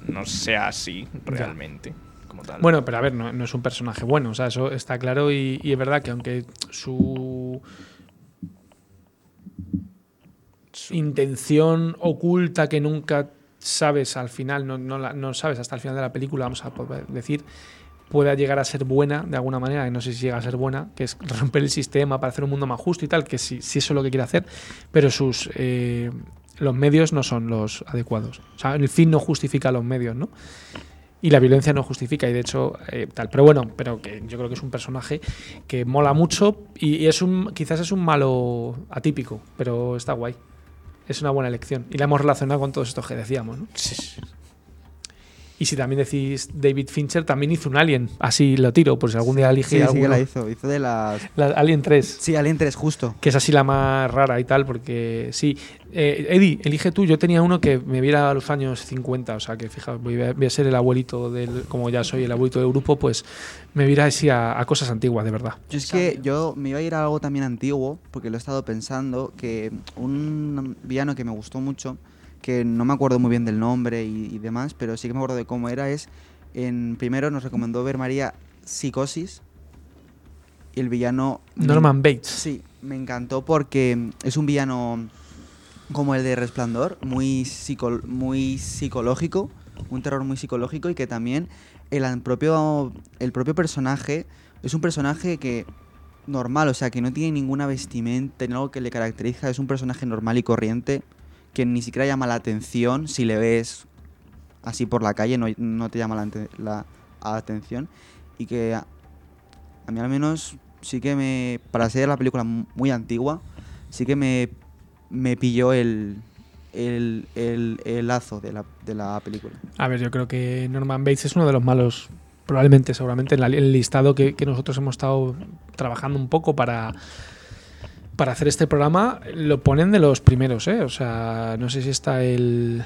no sea así realmente. Como tal. Bueno, pero a ver, no, no es un personaje bueno, o sea, eso está claro y, y es verdad que aunque su, su intención oculta que nunca sabes al final, no, no, la, no sabes hasta el final de la película, vamos a poder decir, pueda llegar a ser buena de alguna manera, que no sé si llega a ser buena, que es romper el sistema para hacer un mundo más justo y tal, que sí, sí eso es lo que quiere hacer, pero sus eh, los medios no son los adecuados. O sea, el fin no justifica los medios, ¿no? Y la violencia no justifica, y de hecho, eh, tal. Pero bueno, pero que yo creo que es un personaje que mola mucho y, y es un quizás es un malo atípico, pero está guay. Es una buena elección. Y la hemos relacionado con todos estos que decíamos, ¿no? Sí, sí. Y si también decís David Fincher, también hizo un Alien. Así lo tiro, por si algún día elige Sí, sí alguno. que la hizo. Hizo de las... La Alien tres. Sí, Alien tres, justo. Que es así la más rara y tal, porque sí. Eh, Eddie, elige tú. Yo tenía uno que me viera a los años cincuenta, o sea que fijaos, voy a, voy a ser el abuelito del. Como ya soy el abuelito del grupo, pues me viera así a, a cosas antiguas, de verdad. Yo es que yo me iba a ir a algo también antiguo, porque lo he estado pensando, que un villano que me gustó mucho, que no me acuerdo muy bien del nombre y, y demás, pero sí que me acuerdo de cómo era, es, en primero nos recomendó ver María Psicosis, y el villano... Norman me, Bates. Sí, me encantó porque es un villano como el de Resplandor, muy, psico, muy psicológico, un terror muy psicológico, y que también el propio, el propio personaje es un personaje que normal, o sea, que no tiene ninguna vestimenta, ni algo que le caracteriza, es un personaje normal y corriente, que ni siquiera llama la atención si le ves así por la calle, no, no te llama la, la atención, y que a, a mí al menos sí que me, para ser la película muy antigua, sí que me, me pilló el, el, el, el lazo de la, de la película. A ver, yo creo que Norman Bates es uno de los malos, probablemente, seguramente, en la, el listado que, que nosotros hemos estado trabajando un poco para... Para hacer este programa lo ponen de los primeros, ¿eh? O sea, no sé si está el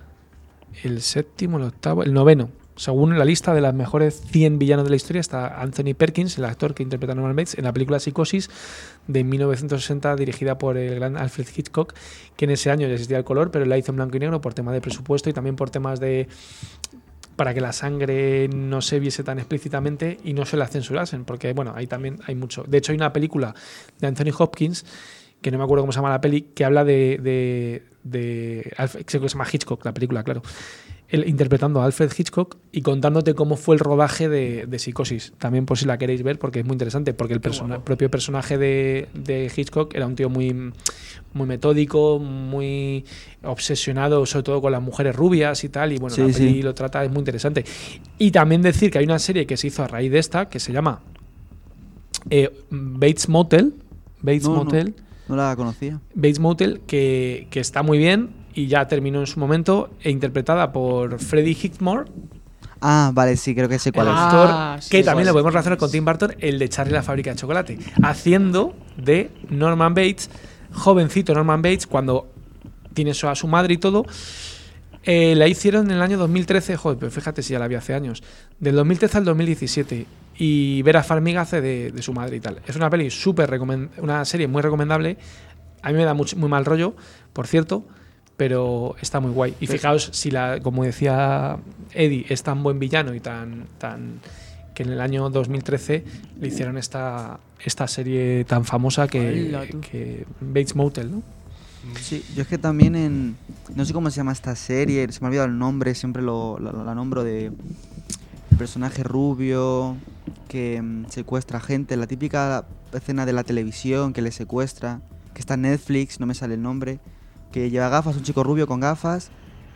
el séptimo, el octavo, el noveno. Según la lista de las mejores cien villanos de la historia está Anthony Perkins, el actor que interpreta a Norman Bates, en la película Psicosis de mil novecientos sesenta, dirigida por el gran Alfred Hitchcock, que en ese año ya existía el color, pero la hizo en blanco y negro por temas de presupuesto y también por temas de... para que la sangre no se viese tan explícitamente y no se la censurasen, porque bueno, ahí también hay mucho. De hecho, hay una película de Anthony Hopkins, que no me acuerdo cómo se llama la peli, que habla de... de, de Alfred, creo que se llama Hitchcock, la película, claro. Él, interpretando a Alfred Hitchcock y contándote cómo fue el rodaje de, de Psicosis. También por si la queréis ver, porque es muy interesante, porque el persona, propio personaje de, de Hitchcock era un tío muy, muy metódico, muy obsesionado, sobre todo con las mujeres rubias y tal, y bueno, sí, la peli sí. lo trata, es muy interesante. Y también decir que hay una serie que se hizo a raíz de esta, que se llama eh, Bates Motel, Bates No, no. Motel, No la conocía. Bates Motel, que, que está muy bien y ya terminó en su momento, e interpretada por Freddie Highmore, Ah, vale, sí, creo que sé cuál el es. actor Ah, sí, que sí, también sí, lo podemos sí, relacionar con sí. Tim Burton, el de Charlie y la fábrica de chocolate, haciendo de Norman Bates, jovencito Norman Bates, cuando tiene eso a su madre y todo. Eh, la hicieron en el año dos mil trece, joder, pero fíjate si ya la vi hace años, del dos mil trece al dos mil diecisiete, y Vera Farmiga hace de, de su madre y tal. Es una peli súper recomend- una serie muy recomendable. A mí me da mucho, muy mal rollo, por cierto, pero está muy guay. Y fijaos, si la, como decía Eddie, es tan buen villano y tan, tan que en el año dos mil trece le hicieron esta, esta serie tan famosa que, Hola, tú. que Bates Motel, ¿no? Sí, yo es que también en... No sé cómo se llama esta serie, se me ha olvidado el nombre, siempre lo, lo- la nombro de... El personaje rubio que mm, secuestra gente, la típica escena de la televisión que le secuestra, que está en Netflix, no me sale el nombre, que lleva gafas, un chico rubio con gafas,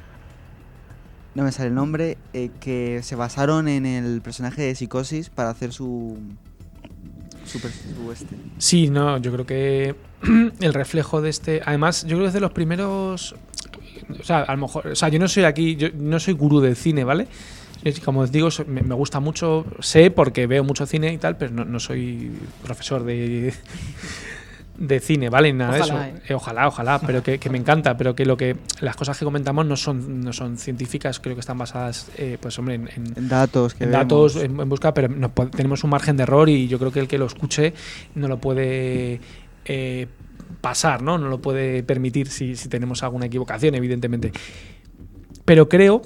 no me sale el nombre, eh, que se basaron en el personaje de Psicosis para hacer su... su, per- su este. Sí, no, yo creo que el reflejo de este... Además, yo creo que es de los primeros... O sea, a lo mejor... O sea, yo no soy aquí... Yo no soy gurú del cine, ¿vale? Es- Como os digo, so- me, me gusta mucho... Sé porque veo mucho cine y tal, pero no, no soy profesor de... de cine, ¿vale? Nada Ojalá, de eso. ¿eh? Eh, ojalá, ojalá, pero que, que me encanta, pero que lo que las cosas que comentamos no son no son científicas, creo que están basadas, eh, pues hombre, en, en- En datos que en vemos. datos, en, en busca, pero nos po- tenemos un margen de error y yo creo que el que lo escuche no lo puede eh, pasar, ¿no? No lo puede permitir si, si tenemos alguna equivocación, evidentemente. Pero creo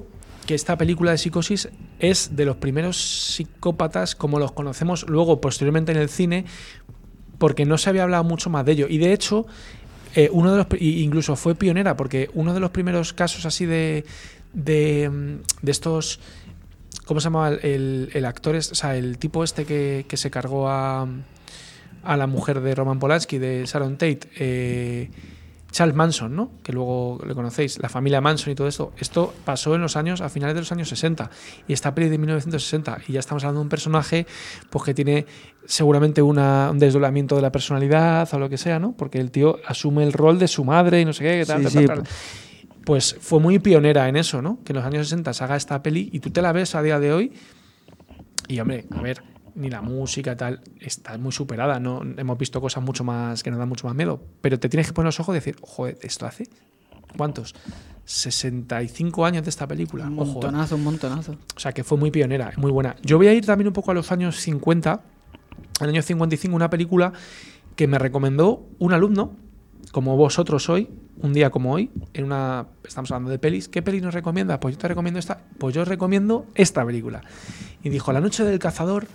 que esta película de Psicosis es de los primeros psicópatas como los conocemos luego posteriormente en el cine, porque no se había hablado mucho más de ello. Y de hecho, eh, uno de los incluso fue pionera, porque uno de los primeros casos así de de, de estos, ¿cómo se llamaba el, el actor? O sea, el tipo este que, que se cargó a a la mujer de Roman Polanski, de Sharon Tate, eh, Charles Manson, ¿no? Que luego le conocéis, la familia Manson y todo esto. Esto pasó en los años, a finales de los años sesenta, y esta peli de mil novecientos sesenta, y ya estamos hablando de un personaje pues que tiene seguramente una, un desdoblamiento de la personalidad o lo que sea, ¿no? Porque el tío asume el rol de su madre y no sé qué, tal, Sí, tal, sí. tal, tal. Pues fue muy pionera en eso, ¿no? Que en los años sesenta se haga esta peli y tú te la ves a día de hoy y, hombre, a ver, ni la música y tal está muy superada, no hemos visto cosas mucho más que nos dan mucho más miedo, pero te tienes que poner los ojos y decir, joder, esto hace ¿cuántos? sesenta y cinco años de esta película. Un Ojo, montonazo, eh. un montonazo. O sea que fue muy pionera, muy buena. Yo voy a ir también un poco a los años cincuenta. En el año cincuenta y cinco, una película que me recomendó un alumno, como vosotros hoy, un día como hoy, en una, estamos hablando de pelis. ¿Qué peli nos recomienda? Pues yo te recomiendo esta. Pues yo os recomiendo esta película. Y dijo, La noche del cazador,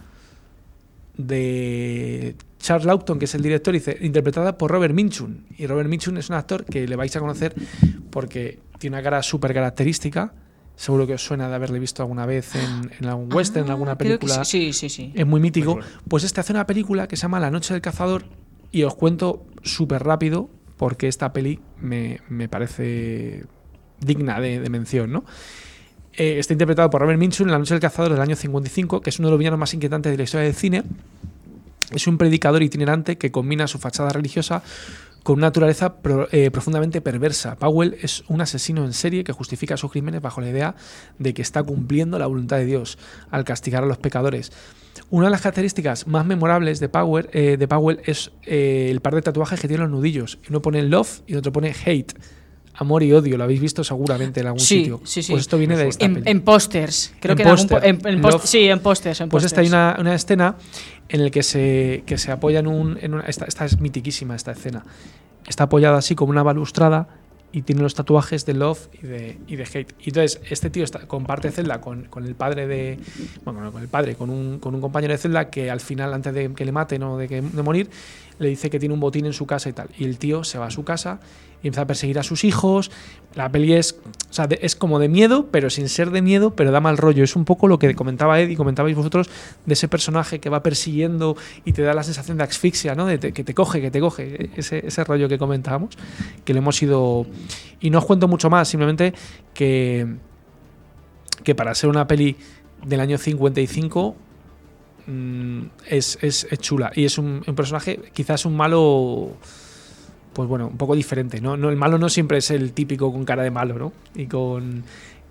de Charles Laughton, que es el director, dice, interpretada por Robert Minchun. Y Robert Minchun es un actor que le vais a conocer porque tiene una cara súper característica. Seguro que os suena de haberle visto alguna vez en, en algún western, en alguna Creo que película. sí, sí, sí. Es muy mítico. Muy bueno. Pues este hace una película que se llama La noche del cazador, y os cuento súper rápido porque esta peli me, me parece digna de, de mención, ¿no? Eh, está interpretado por Robert Minchun en La noche del cazador del año cincuenta y cinco, que es uno de los villanos más inquietantes de la historia del cine. Es un predicador itinerante que combina su fachada religiosa con una naturaleza pro, eh, profundamente perversa. Powell es un asesino en serie que justifica sus crímenes bajo la idea de que está cumpliendo la voluntad de Dios al castigar a los pecadores. Una de las características más memorables de Powell, eh, de Powell es eh, el par de tatuajes que tiene los nudillos. Uno pone love y otro pone hate. Amor y odio, lo habéis visto seguramente en algún Sí, sitio. sí, sí. Pues esto viene de esta En, peli. en pósters. Creo En que en algún po- póster. en- en post- Love. Sí, en pósters. En Pues esta hay pósters. una, una escena en la que se, que se apoya en un... En una, esta, esta es mitiquísima, esta escena. Está apoyada así como una balustrada y tiene los tatuajes de Love y de, y de Hate. Y entonces este tío está, comparte celda con, con el padre de... Bueno, no con el padre, con un, con un compañero de celda que al final, antes de que le maten o de, que, de morir, le dice que tiene un botín en su casa y tal. Y el tío se va a su casa y empieza a perseguir a sus hijos. La peli es, o sea, de, es como de miedo, pero sin ser de miedo, pero da mal rollo. Es un poco lo que comentaba Ed y comentabais vosotros de ese personaje que va persiguiendo y te da la sensación de asfixia, ¿no? De te, que te coge, que te coge. Ese, ese rollo que comentábamos, que lo hemos ido... Y no os cuento mucho más, simplemente que, que para ser una peli del año cincuenta y cinco mmm, es, es, es chula. Y es un, un personaje, quizás un malo... Pues bueno, un poco diferente, ¿no? No, el malo no siempre es el típico con cara de malo, ¿no? Y con...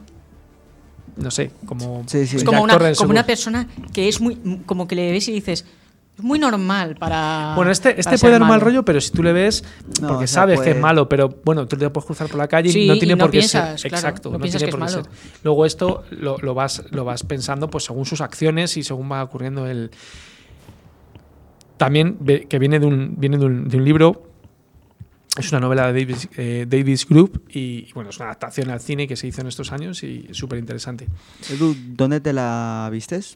No sé, como... Sí, sí. Es Jack como una, Torrance, como una seguro. persona que es muy... Como que le ves y dices... Es muy normal para... Bueno, este, para este ser puede dar mal malo. rollo, pero si tú le ves, No, porque o sea, sabes puede- que es malo, pero bueno, tú te puedes cruzar por la calle y Sí, no tiene y no por qué piensas, ser. claro, Exacto, no no, piensas tiene que por es qué malo. ser. Luego esto lo, lo vas, lo vas pensando pues según sus acciones y según va ocurriendo el. También ve- que viene de un, viene de un, de un libro. Es una novela de Davis, eh, Davis Group y, y, bueno, es una adaptación al cine que se hizo en estos años y súper interesante. Edu, ¿dónde te la vistes?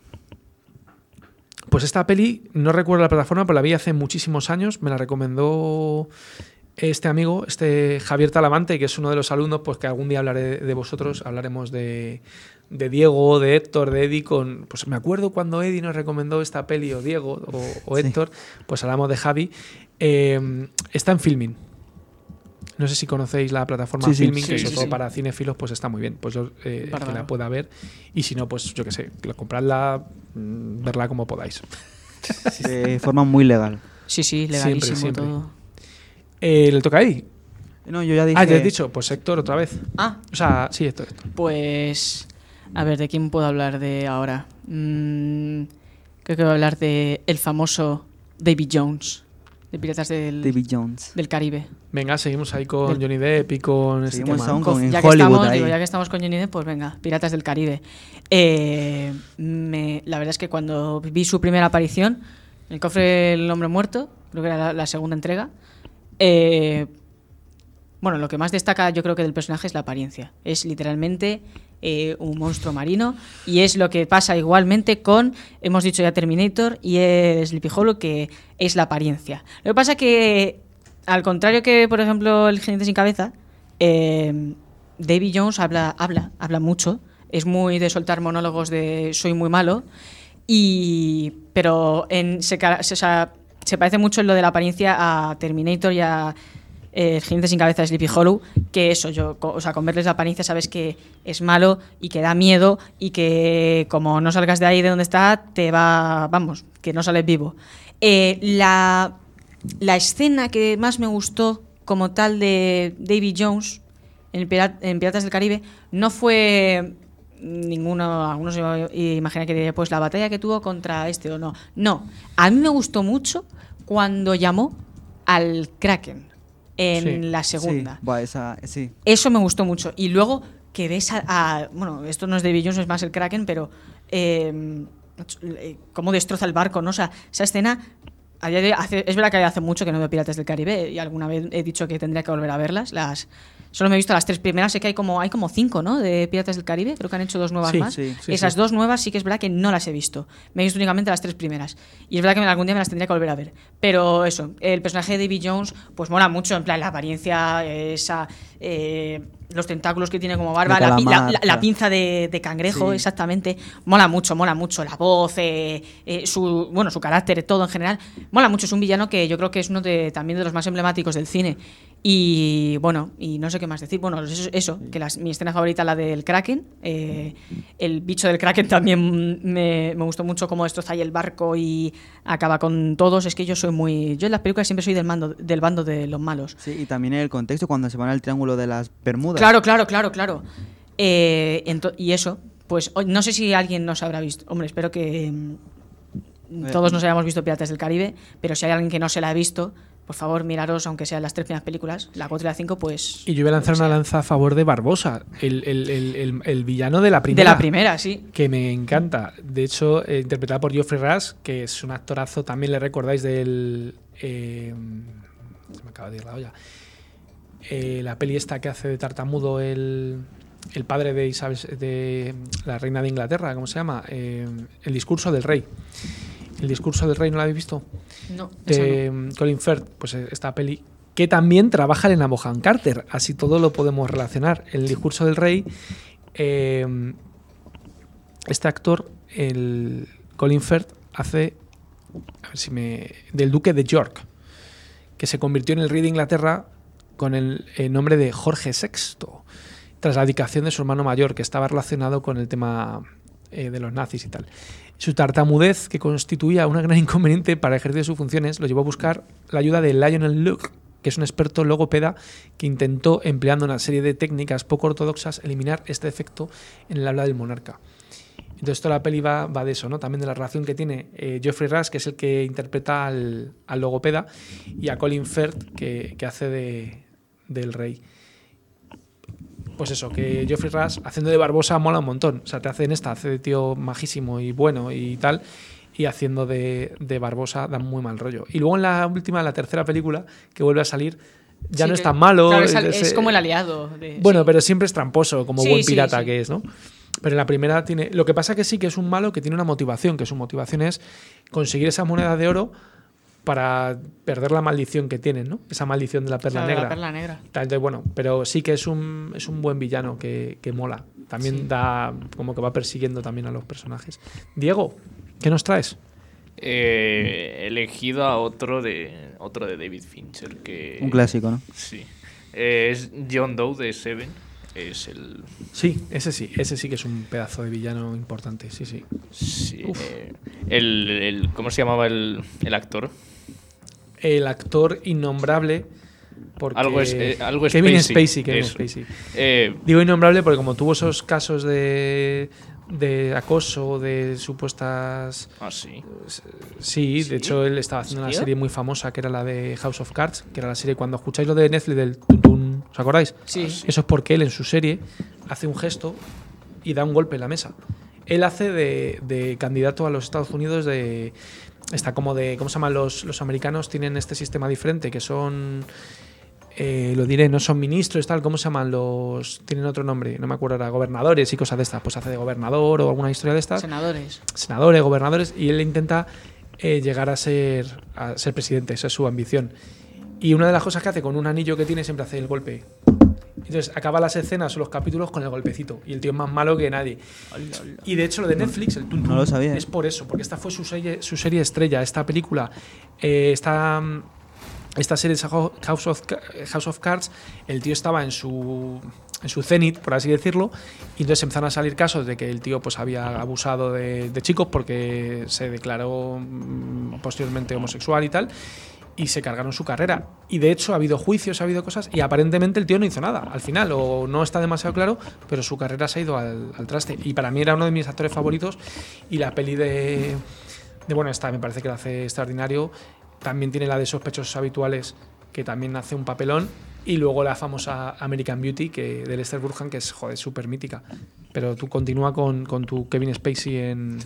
Pues esta peli, no recuerdo la plataforma, pero la vi hace muchísimos años. Me la recomendó este amigo, este Javier Talamante, que es uno de los alumnos, pues que algún día hablaré de vosotros. Hablaremos de, de Diego, de Héctor, de Eddie. Con, pues me acuerdo cuando Eddie nos recomendó esta peli, o Diego, o, o Sí. Héctor, pues hablamos de Javi. Eh, está en Filmin. No sé si conocéis la plataforma Sí, sí. Filmin, Sí, que sí, sobre todo sí. para cinéfilos, pues está muy bien. Pues yo, eh, Para que la nada. pueda ver. Y si no, pues yo qué sé, que compradla, mm, verla como podáis. De forma muy legal. Sí, sí, legalísimo siempre. todo. Eh, ¿Le toca ahí? No, yo ya dije... Ah, ya he dicho, pues Héctor otra vez. Ah, O sea, sí, Héctor. Héctor. pues... A ver, ¿de quién puedo hablar de ahora? Mm, creo que voy a hablar de el famoso David Jones, de Piratas del, David Jones. del Caribe. Venga, seguimos ahí con Del- Johnny Depp y con este Seguimos tema. aún con- en ya, que Hollywood estamos, ahí. digo, ya que estamos con Johnny Depp, pues venga, Piratas del Caribe. Eh, me- la verdad es que cuando vi su primera aparición, El cofre del hombre muerto, creo que era la, la segunda entrega, eh, bueno, lo que más destaca yo creo que del personaje es la apariencia. Es literalmente eh, un monstruo marino, y es lo que pasa igualmente con, hemos dicho ya Terminator y es Sleepy Hollow, que es la apariencia. Lo que pasa que, al contrario que, por ejemplo, el Jinete sin cabeza, eh, Davy Jones habla, habla, habla mucho, es muy de soltar monólogos de soy muy malo, y pero en, se, se, o sea, se parece mucho en lo de la apariencia a Terminator y a eh, el Jinete sin cabeza de Sleepy Hollow, que eso, yo, o sea, con verles la apariencia sabes que es malo y que da miedo y que como no salgas de ahí de donde está, te va, vamos, que no sales vivo. Eh, la, la escena que más me gustó como tal de Davy Jones en, Pirat- en Piratas del Caribe no fue ninguno, algunos imaginan que pues la batalla que tuvo contra este o no. No, a mí me gustó mucho cuando llamó al Kraken en Sí, la segunda. Sí, buah, esa, sí. Eso me gustó mucho. Y luego que ves a, a bueno, esto no es Davy Jones, es más el Kraken, pero eh, cómo destroza el barco, ¿no? O sea, esa escena a día de, hace, es verdad que hace mucho que no veo Piratas del Caribe y alguna vez he dicho que tendría que volver a verlas. Las Solo me he visto las tres primeras, sé que hay como hay como cinco, ¿no? De Piratas del Caribe, creo que han hecho dos nuevas Sí, más. sí, sí, Esas sí. dos nuevas sí que es verdad que no las he visto. Me he visto únicamente las tres primeras. Y es verdad que algún día me las tendría que volver a ver. Pero eso, el personaje de Davy Jones, pues mola mucho, en plan la apariencia, esa, eh, los tentáculos que tiene como barba, De la, pi- la- calamar, la- la claro. pinza de, de cangrejo, Sí. exactamente. Mola mucho, mola mucho la voz, eh, eh, su bueno, su carácter, todo en general. Mola mucho, es un villano que yo creo que es uno de también de los más emblemáticos del cine. Y bueno, y no sé qué más decir. Bueno, eso, eso que las, mi escena favorita la del Kraken. Eh, el bicho del Kraken también me, me gustó mucho cómo destroza ahí el barco y acaba con todos. Es que yo soy muy. Yo en las películas siempre soy del mando, del bando de los malos. Sí, y también en el contexto cuando se van al Triángulo de las Bermudas. Claro, claro, claro, claro. Eh, ento- y eso, pues o- no sé si alguien nos habrá visto. Hombre, espero que mm, Eh, todos nos hayamos visto Piratas del Caribe, pero si hay alguien que no se la ha visto, por favor, miraros, aunque sean las tres primeras películas, la cuatro y la cinco, pues... Y yo voy a lanzar lo que una sea. lanza a favor de Barbosa, el, el- el- el- el villano de la De primera. la primera, sí. Que me encanta. De hecho, eh, interpretada por Geoffrey Rush, que es un actorazo, también le recordáis del... eh, se me acaba de ir la olla. Eh, la peli esta que hace de tartamudo el, el padre de Isabel, de la reina de Inglaterra, ¿cómo se llama? Eh, el discurso del rey. El discurso del rey, ¿no lo habéis visto? No, esa De no. Colin Firth, pues eh, esta peli que también trabaja en la Bohan Carter, así todo lo podemos relacionar. El discurso del rey, eh, este actor, el Colin Firth, hace, a ver si me, del duque de York, que se convirtió en el rey de Inglaterra con el, el nombre de Jorge sexto, tras la abdicación de su hermano mayor, que estaba relacionado con el tema eh, de los nazis y tal. Su tartamudez, que constituía un gran inconveniente para ejercer sus funciones, lo llevó a buscar la ayuda de Lionel Luke, que es un experto logopeda que intentó, empleando una serie de técnicas poco ortodoxas, eliminar este defecto en el habla del monarca. Entonces toda la peli va, va de eso, ¿no? También de la relación que tiene eh, Geoffrey Rush, que es el que interpreta al, al logopeda, y a Colin Firth, que, que hace de, del rey. Pues eso, que Geoffrey Rush haciendo de Barbosa mola un montón. O sea, te hace en esta, hace de tío majísimo y bueno y tal, y haciendo de, de Barbosa da muy mal rollo. Y luego en la última, la tercera película, que vuelve a salir, ya Sí, no es que- tan malo. claro, es, al- es, es eh, como el aliado. De, bueno, sí. pero siempre es tramposo, como Sí, buen sí, pirata sí. que es, ¿no? Pero en la primera tiene... Lo que pasa que sí que es un malo que tiene una motivación, que su motivación es conseguir esa moneda de oro para perder la maldición que tienen, ¿no? Esa maldición de la perla Claro, de negra. la perla negra. Entonces, bueno, pero sí que es un, es un buen villano que, que mola. También Sí. da como que va persiguiendo también a los personajes. Diego, ¿qué nos traes? Eh, he elegido a otro de otro de David Fincher que Un clásico, ¿no? sí. Eh, es John Doe de Seven. Es el Sí, ese sí, ese sí que es un pedazo de villano importante, sí, sí. sí, Uf. eh, el, el ¿cómo se llamaba el, el actor? El actor innombrable porque Algo es- eh, algo Kevin Spacey, Spacey, Kevin eso. Spacey. Eh, Digo innombrable porque como tuvo esos casos de, de acoso, de supuestas... ah, sí. Sí, ¿Sí? de hecho él estaba haciendo ¿En una serio? serie muy famosa que era la de House of Cards, que era la serie cuando escucháis lo de Netflix del tun tun, ¿os acordáis? Sí. Eso es porque él en su serie hace un gesto y da un golpe en la mesa. Él hace de, de candidato a los Estados Unidos de... Está como de... ¿Cómo se llama? Los, los americanos tienen este sistema diferente, que son... eh, lo diré, no son ministros, tal, ¿cómo se llaman los? Tienen otro nombre, no me acuerdo ahora, gobernadores y cosas de estas, pues hace de gobernador o alguna historia de estas. Senadores. Senadores, gobernadores, y él intenta eh, llegar a ser, a ser presidente, esa es su ambición. Y una de las cosas que hace con un anillo que tiene siempre hace el golpe. Entonces acaba las escenas o los capítulos con el golpecito. Y el tío es más malo que nadie. Y de hecho lo de Netflix, el Tum Tum, no lo sabía. es por eso, porque esta fue su serie, su serie estrella, esta película, eh, esta, esta serie House of, House of Cards, el tío estaba en su en su cenit, por así decirlo, y entonces empezaron a salir casos de que el tío pues había abusado de, de chicos porque se declaró mm, posteriormente homosexual y tal, y se cargaron su carrera. Y de hecho ha habido juicios, ha habido cosas, y aparentemente el tío no hizo nada al final, o no está demasiado claro, pero su carrera se ha ido al, al traste. Y para mí era uno de mis actores favoritos, y la peli de, de bueno, esta me parece que la hace extraordinario. También tiene la de Sospechosos Habituales, que también hace un papelón, y luego la famosa American Beauty, que de Lester Burhan, que es, joder, súper mítica. Pero tú continúa con, con tu Kevin Spacey en...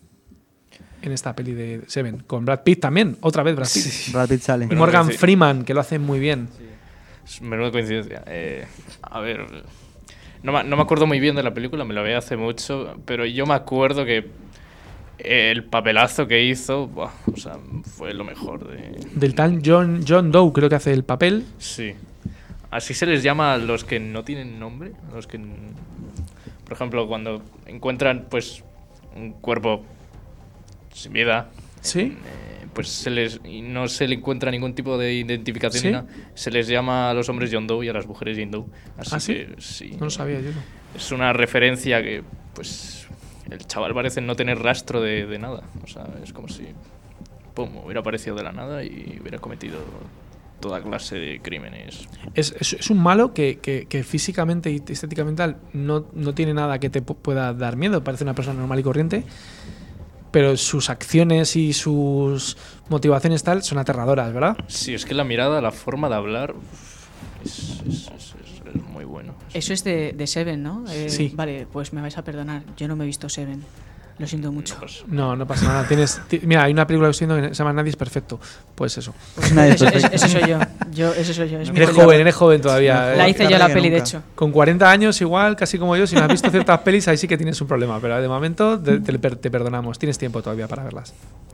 en esta peli de Seven, con Brad Pitt también, otra vez Brad Pitt. Sí. Brad Pitt sale. Y Morgan Freeman, que lo hace muy bien. Sí. Es menuda coincidencia. Eh, a ver, no me, no me acuerdo muy bien de la película, me la vi hace mucho, pero yo me acuerdo que el papelazo que hizo, buah, o sea, fue lo mejor de... Del tal John, John Doe, creo que hace el papel. Sí. Así se les llama a los que no tienen nombre, los que, por ejemplo, cuando encuentran pues un cuerpo sin vida, ¿Sí? eh, pues se les y no se le encuentra ningún tipo de identificación, ¿Sí? ni nada, se les llama a los hombres John Doe y a las mujeres Jane Doe. Así ¿Ah, sí? que sí. No lo sabía yo. Es una referencia que, pues, el chaval parece no tener rastro de, de nada. O sea, es como si, pum, hubiera aparecido de la nada y hubiera cometido toda clase de crímenes. Es, es, es un malo que, que, que físicamente y estéticamente tal, no, no tiene nada que te pueda dar miedo. Parece una persona normal y corriente, pero sus acciones y sus motivaciones tal son aterradoras, ¿verdad? Sí, es que la mirada, la forma de hablar es, es, es, es muy bueno. Eso es de, de Seven, ¿no? Eh, Sí. Vale, pues me vais a perdonar. Yo no me he visto Seven. Lo siento mucho. Pues, No, no pasa nada. Tienes, ti- mira, hay una película que estoy viendo que se llama Nadie es perfecto. Pues eso. Pues Nadie es eso, eso- perfecto. eso soy yo. yo. Eso soy yo. Es mi Eres película. joven, eres joven todavía. La eh. hice yo Tarde la que peli, de nunca. hecho. Con cuarenta años igual, casi como yo, si no has visto ciertas pelis, ahí sí que tienes un problema. Pero de momento te, te- te perdonamos. Tienes tiempo todavía para verlas.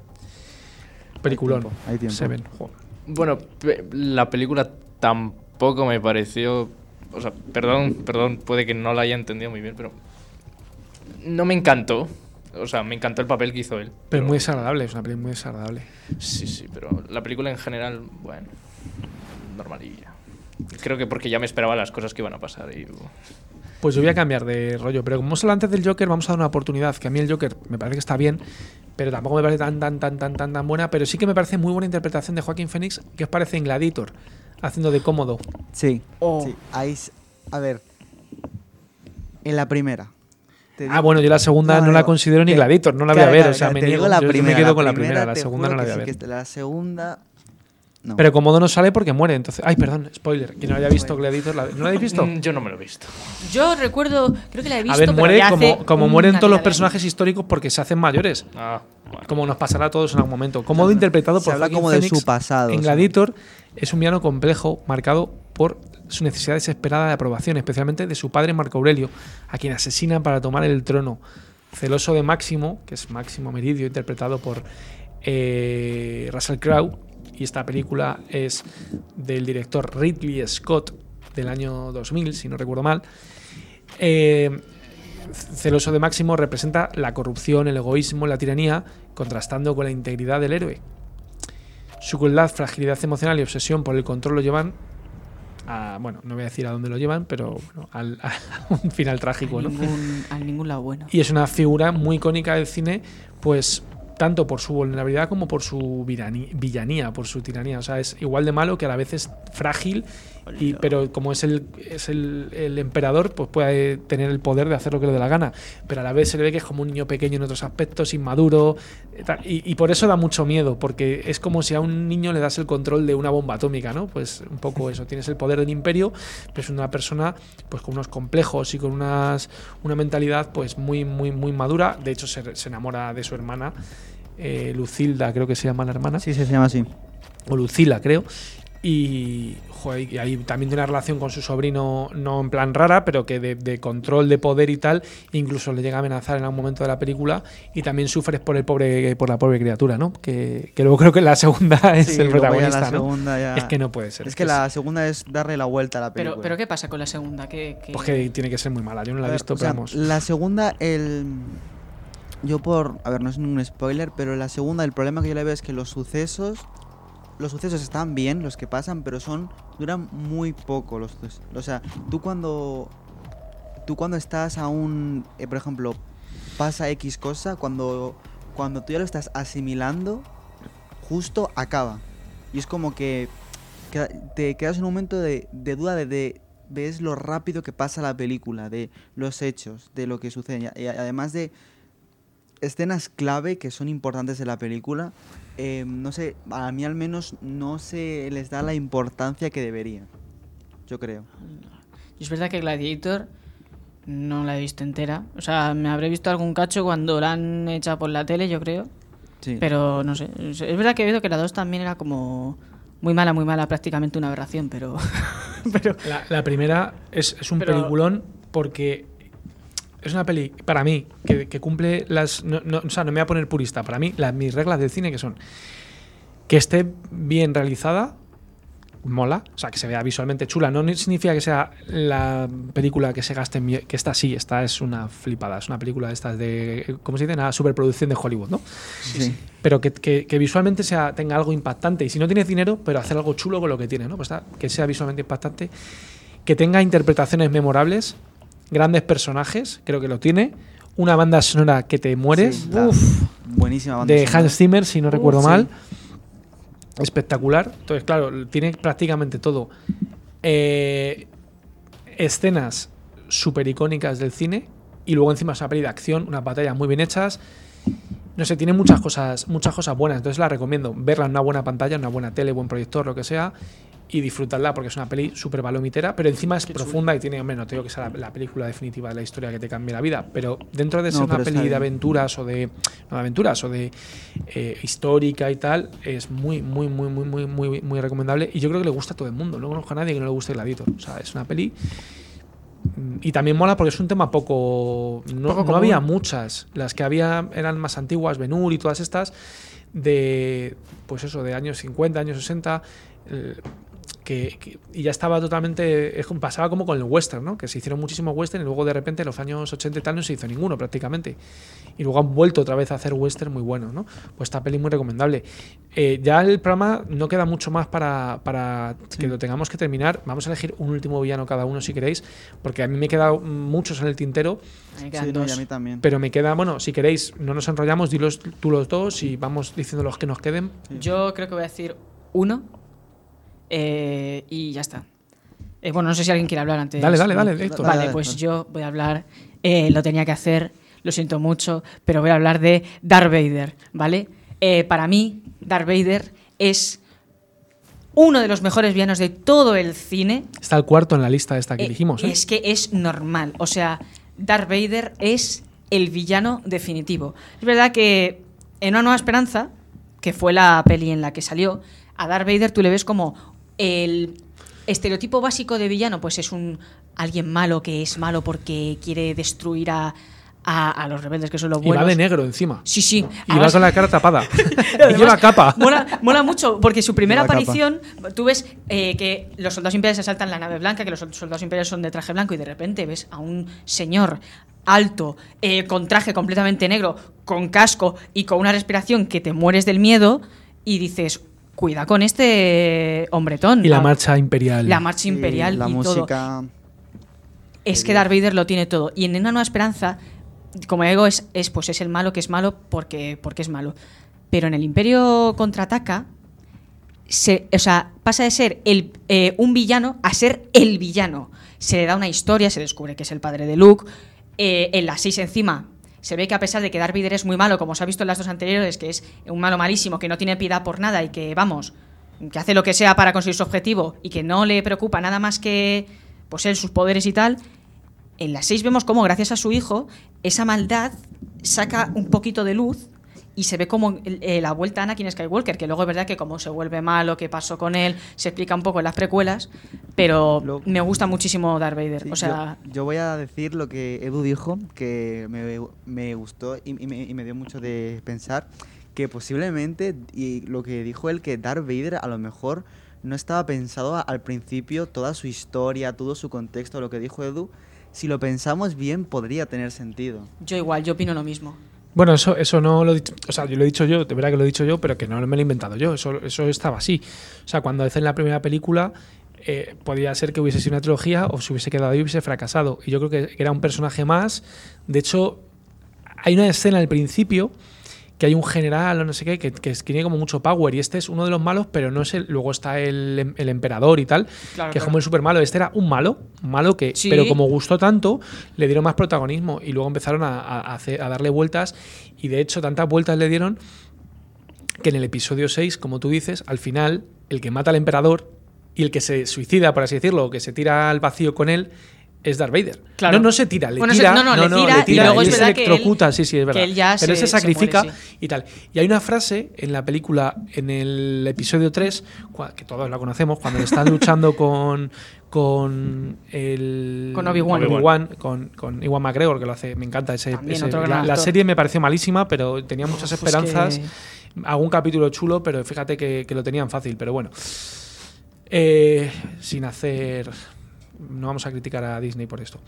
Peliculón. tiempo, hay tiempo. Seven. Joder. bueno, pe- la película tampoco me pareció... O sea, perdón, perdón, puede que no la haya entendido muy bien, pero no me encantó. O sea, me encantó el papel que hizo él. Pero muy desagradable, es una peli muy desagradable. Sí, sí, pero la película en general, bueno, normalilla. Creo que porque ya me esperaba las cosas que iban a pasar y... Pues yo voy a cambiar de rollo. Pero como hemos hablado antes del Joker, vamos a dar una oportunidad. Que a mí el Joker me parece que está bien, pero tampoco me parece tan, tan, tan, tan, tan, tan buena. Pero sí que me parece muy buena interpretación de Joaquín Phoenix. ¿Qué os parece en Gladiator? Haciendo de cómodo. Sí. Oh. sí. Ahí s- a ver. En la primera. Te Ah, digo- bueno, yo la segunda no, No, la no, considero ni te- Gladiator, no la Claro, voy a ver. claro, o sea, claro, me te niego. digo la Yo primera, me quedo con la primera, la te segunda no juro la que voy a sí, ver. que la segunda. No. Pero Cómodo no sale porque muere, entonces... Ay, perdón, spoiler. Quien no haya visto Gladiator, la- ¿no la habéis visto? Mm, Yo no me lo he visto. Yo recuerdo, creo que la he visto. A ver, pero muere ya como, hace como una mueren todos vida los de personajes históricos porque se hacen mayores. Ah, bueno. Como nos pasará a todos en algún momento. Cómodo interpretado Se por habla Joaquín como de Phoenix su pasado, en o sea. Gladiator es un villano complejo marcado por su necesidad desesperada de aprobación, especialmente de su padre Marco Aurelio, a quien asesina para tomar el trono. Celoso de Máximo, que es Máximo Meridio, interpretado por eh, Russell Crowe, y esta película es del director Ridley Scott del año dos mil, si no recuerdo mal. Eh, Celoso de Máximo representa la corrupción, el egoísmo, la tiranía, contrastando con la integridad del héroe. Su crueldad, fragilidad emocional y obsesión por el control lo llevan a, bueno, no voy a decir a dónde lo llevan, pero bueno, al, a un final trágico, a ¿no? ningún, a ningún lado bueno. Y es una figura muy icónica del cine, pues tanto por su vulnerabilidad como por su virani- villanía, por su tiranía. O sea, es igual de malo que a la vez es frágil, y, pero como es el es el, el emperador, pues puede tener el poder de hacer lo que le dé la gana. Pero a la vez se le ve que es como un niño pequeño en otros aspectos, inmaduro. eh, tal. Y, y por eso da mucho miedo, porque es como si a un niño le das el control de una bomba atómica, ¿no? Pues un poco eso. Tienes el poder del imperio, pero es una persona pues con unos complejos y con unas una mentalidad pues muy, muy, muy madura. De hecho, se, se enamora de su hermana. Eh, Lucilda, creo que se llama la hermana, Sí, sí, se llama así. o Lucila, creo. Y, joder, y ahí también tiene una relación con su sobrino, no en plan rara, pero que de, de control de poder y tal, incluso le llega a amenazar en algún momento de la película, y también sufres por el pobre por la pobre criatura, ¿no? Que, que luego creo que en la segunda es Sí, el luego ya protagonista, la ¿no? segunda ya- Es que no puede ser. Es que la segunda es darle la vuelta a la película. Pero, pero ¿qué pasa con la segunda? ¿Qué, qué- Pues que tiene que ser muy mala, yo no la A he ver, visto, o sea, pero vamos. la segunda, el... Yo por... A ver, no es ningún spoiler, pero la segunda, el problema que yo le veo es que los sucesos... Los sucesos están bien, los que pasan, pero son... Duran muy poco los sucesos. O sea, tú cuando... Tú cuando estás aún... Eh, por ejemplo, pasa X cosa, cuando... Cuando tú ya lo estás asimilando, justo acaba. Y es como que... que te quedas en un momento de, de duda de, de... Ves lo rápido que pasa la película, de los hechos, de lo que sucede. Y además de escenas clave que son importantes de la película, eh, no sé, a mí al menos no se les da la importancia que debería, yo creo. Y es verdad que Gladiator no la he visto entera. O sea, me habré visto algún cacho cuando la han echado por la tele, yo creo. Sí. Pero no sé. Es verdad que he visto que la dos también era como muy mala, muy mala, prácticamente una aberración, pero... pero La, la primera es, es un Pero- peliculón porque es una peli, para mí, que, que cumple las... No, no, o sea, no me voy a poner purista. Para mí, las, mis reglas del cine que son que esté bien realizada, mola, o sea, que se vea visualmente chula. No significa que sea la película que se gaste en... mi- Que esta sí, esta es una flipada. Es una película de estas de... ¿Cómo se dice? Una superproducción de Hollywood, ¿no? Sí. Pero que, que- que visualmente sea, tenga algo impactante. Y si no tienes dinero, pero hacer algo chulo con lo que tiene, ¿no? Pues está, que sea visualmente impactante, que tenga interpretaciones memorables, grandes personajes, creo que lo tiene, una banda sonora que te mueres, Sí, la uf, buenísima banda de sonora. Hans Zimmer, si no Uh, recuerdo sí. mal. Espectacular. Entonces, claro, tiene prácticamente todo. Eh, escenas súper icónicas del cine y luego encima es una peli de acción, unas batallas muy bien hechas. No sé, tiene muchas cosas, muchas cosas buenas, entonces la recomiendo. Verla en una buena pantalla, en una buena tele, buen proyector, lo que sea, y disfrutarla porque es una peli súper palomitera, pero encima es profunda y tiene, hombre, no te digo que sea la, la película definitiva de la historia que te cambie la vida, pero dentro de ser No, una pero está peli de bien. aventuras o de no de aventuras o de eh, histórica y tal, es muy, muy, muy, muy, muy, muy, muy recomendable y yo creo que le gusta a todo el mundo. No conozco a nadie que no le guste Gladiator. O sea, es una peli. Y también mola porque es un tema poco. No, Poco no común. había muchas. Las que había eran más antiguas, Ben-Hur y todas estas, de. Pues eso, de años cincuenta, años sesenta. eh, Que, que- y ya estaba totalmente. es como- Pasaba como con el western, ¿no? Que se hicieron muchísimos western y luego de repente en los años ochenta y tal no se hizo ninguno prácticamente. Y luego han vuelto otra vez a hacer western muy buenos, ¿no? Pues esta peli muy recomendable. Eh, ya el programa no queda mucho más para, para que lo tengamos que terminar. Vamos a elegir un último villano cada uno si queréis, porque a mí me quedan muchos en el tintero, me quedan Sí, no, y dos. a mí también. pero me queda, bueno, si queréis, no nos enrollamos, dilos tú los dos y vamos diciendo los que nos queden. Yo creo que voy a decir uno eh, y ya está. Eh, bueno, no sé si alguien quiere hablar antes. Dale, dale, dale, Héctor. Vale, Dale, pues dale. yo voy a hablar. eh, lo tenía que hacer, lo siento mucho, pero voy a hablar de Darth Vader, ¿vale? Eh, para mí, Darth Vader es uno de los mejores villanos de todo el cine. Está el cuarto en la lista esta que Eh, dijimos, ¿eh? Es que es normal. O sea, Darth Vader es el villano definitivo. Es verdad que en Una Nueva Esperanza, que fue la peli en la que salió, a Darth Vader tú le ves como el estereotipo básico de villano, pues es un alguien malo que es malo porque quiere destruir a, a, a los rebeldes, que son los Y buenos. va de negro encima. Sí, sí. Y va Además- con la cara tapada. y Además, lleva capa. Mola, mola mucho, porque su primera Lleva capa. aparición, tú ves eh, que los soldados imperiales se saltan la nave blanca, que los soldados imperiales son de traje blanco, y de repente ves a un señor alto, eh, con traje completamente negro, con casco y con una respiración que te mueres del miedo, y dices, cuida con este hombretón. Y la Ah, marcha imperial. La marcha imperial Sí, la y todo. música. Es que Darth Vader lo tiene todo. Y en Una Nueva Esperanza, como digo, es, es, pues es el malo que es malo porque, porque es malo. Pero en el Imperio Contraataca, se, o sea, pasa de ser el, eh, un villano a ser el villano. Se le da una historia, se descubre que es el padre de Luke. Eh, en las seis encima se ve que a pesar de que Darth Vader es muy malo, como se ha visto en las dos anteriores, que es un malo malísimo, que no tiene piedad por nada y que, vamos, que hace lo que sea para conseguir su objetivo y que no le preocupa nada más que pues él, sus poderes y tal, en las seis vemos cómo gracias a su hijo esa maldad saca un poquito de luz y se ve como eh, la vuelta a Anakin Skywalker, que luego es verdad que como se vuelve malo, qué pasó con él, se explica un poco en las precuelas, pero Lo- me gusta muchísimo Darth Vader. Sí, o sea, yo, yo voy a decir lo que Edu dijo, que me, me gustó y, y me, y me dio mucho de pensar, que posiblemente, y lo que dijo él, que Darth Vader a lo mejor no estaba pensado a- al principio, toda su historia, todo su contexto, lo que dijo Edu, si lo pensamos bien podría tener sentido. yo igual, yo opino lo mismo. Bueno, eso, eso no lo he dicho, o sea, yo lo he dicho yo, de verdad que lo he dicho yo, pero que no me lo he inventado yo, eso, eso estaba así. O sea, cuando hacen la primera película, eh, podía ser que hubiese sido una trilogía o se hubiese quedado ahí y hubiese fracasado. Y yo creo que era un personaje más. De hecho, hay una escena al principio que hay un general o no sé qué, que, que tiene como mucho power, y este es uno de los malos, pero no es el, luego está el, el emperador y tal, Claro, que es claro. como el super malo. Este era un malo, un malo que, Sí. pero como gustó tanto, le dieron más protagonismo y luego empezaron a, a, hacer- a darle vueltas, y de hecho tantas vueltas le dieron que en el episodio seis, como tú dices, al final, el que mata al emperador y el que se suicida, por así decirlo, o que se tira al vacío con él, es Darth Vader. Claro. No, no se tira, le Bueno, se- tira. no, no, le tira, y luego y es se verdad que él- electrocuta, sí, sí, es verdad. que él ya Pero él se- se se sacrifica muere, sí. y tal. Y hay una frase en la película, en el episodio tres, cua- que todos la conocemos, cuando están luchando con con el Con Obi-Wan. Obi-Wan, con, con Ewan McGregor, que lo hace, me encanta ese, También ese- otro gran la, la actor. serie me pareció malísima, pero tenía muchas Pues esperanzas. que- Algún capítulo chulo, pero fíjate que, que lo tenían fácil, pero bueno. Eh, sin hacer... No vamos a criticar a Disney por esto.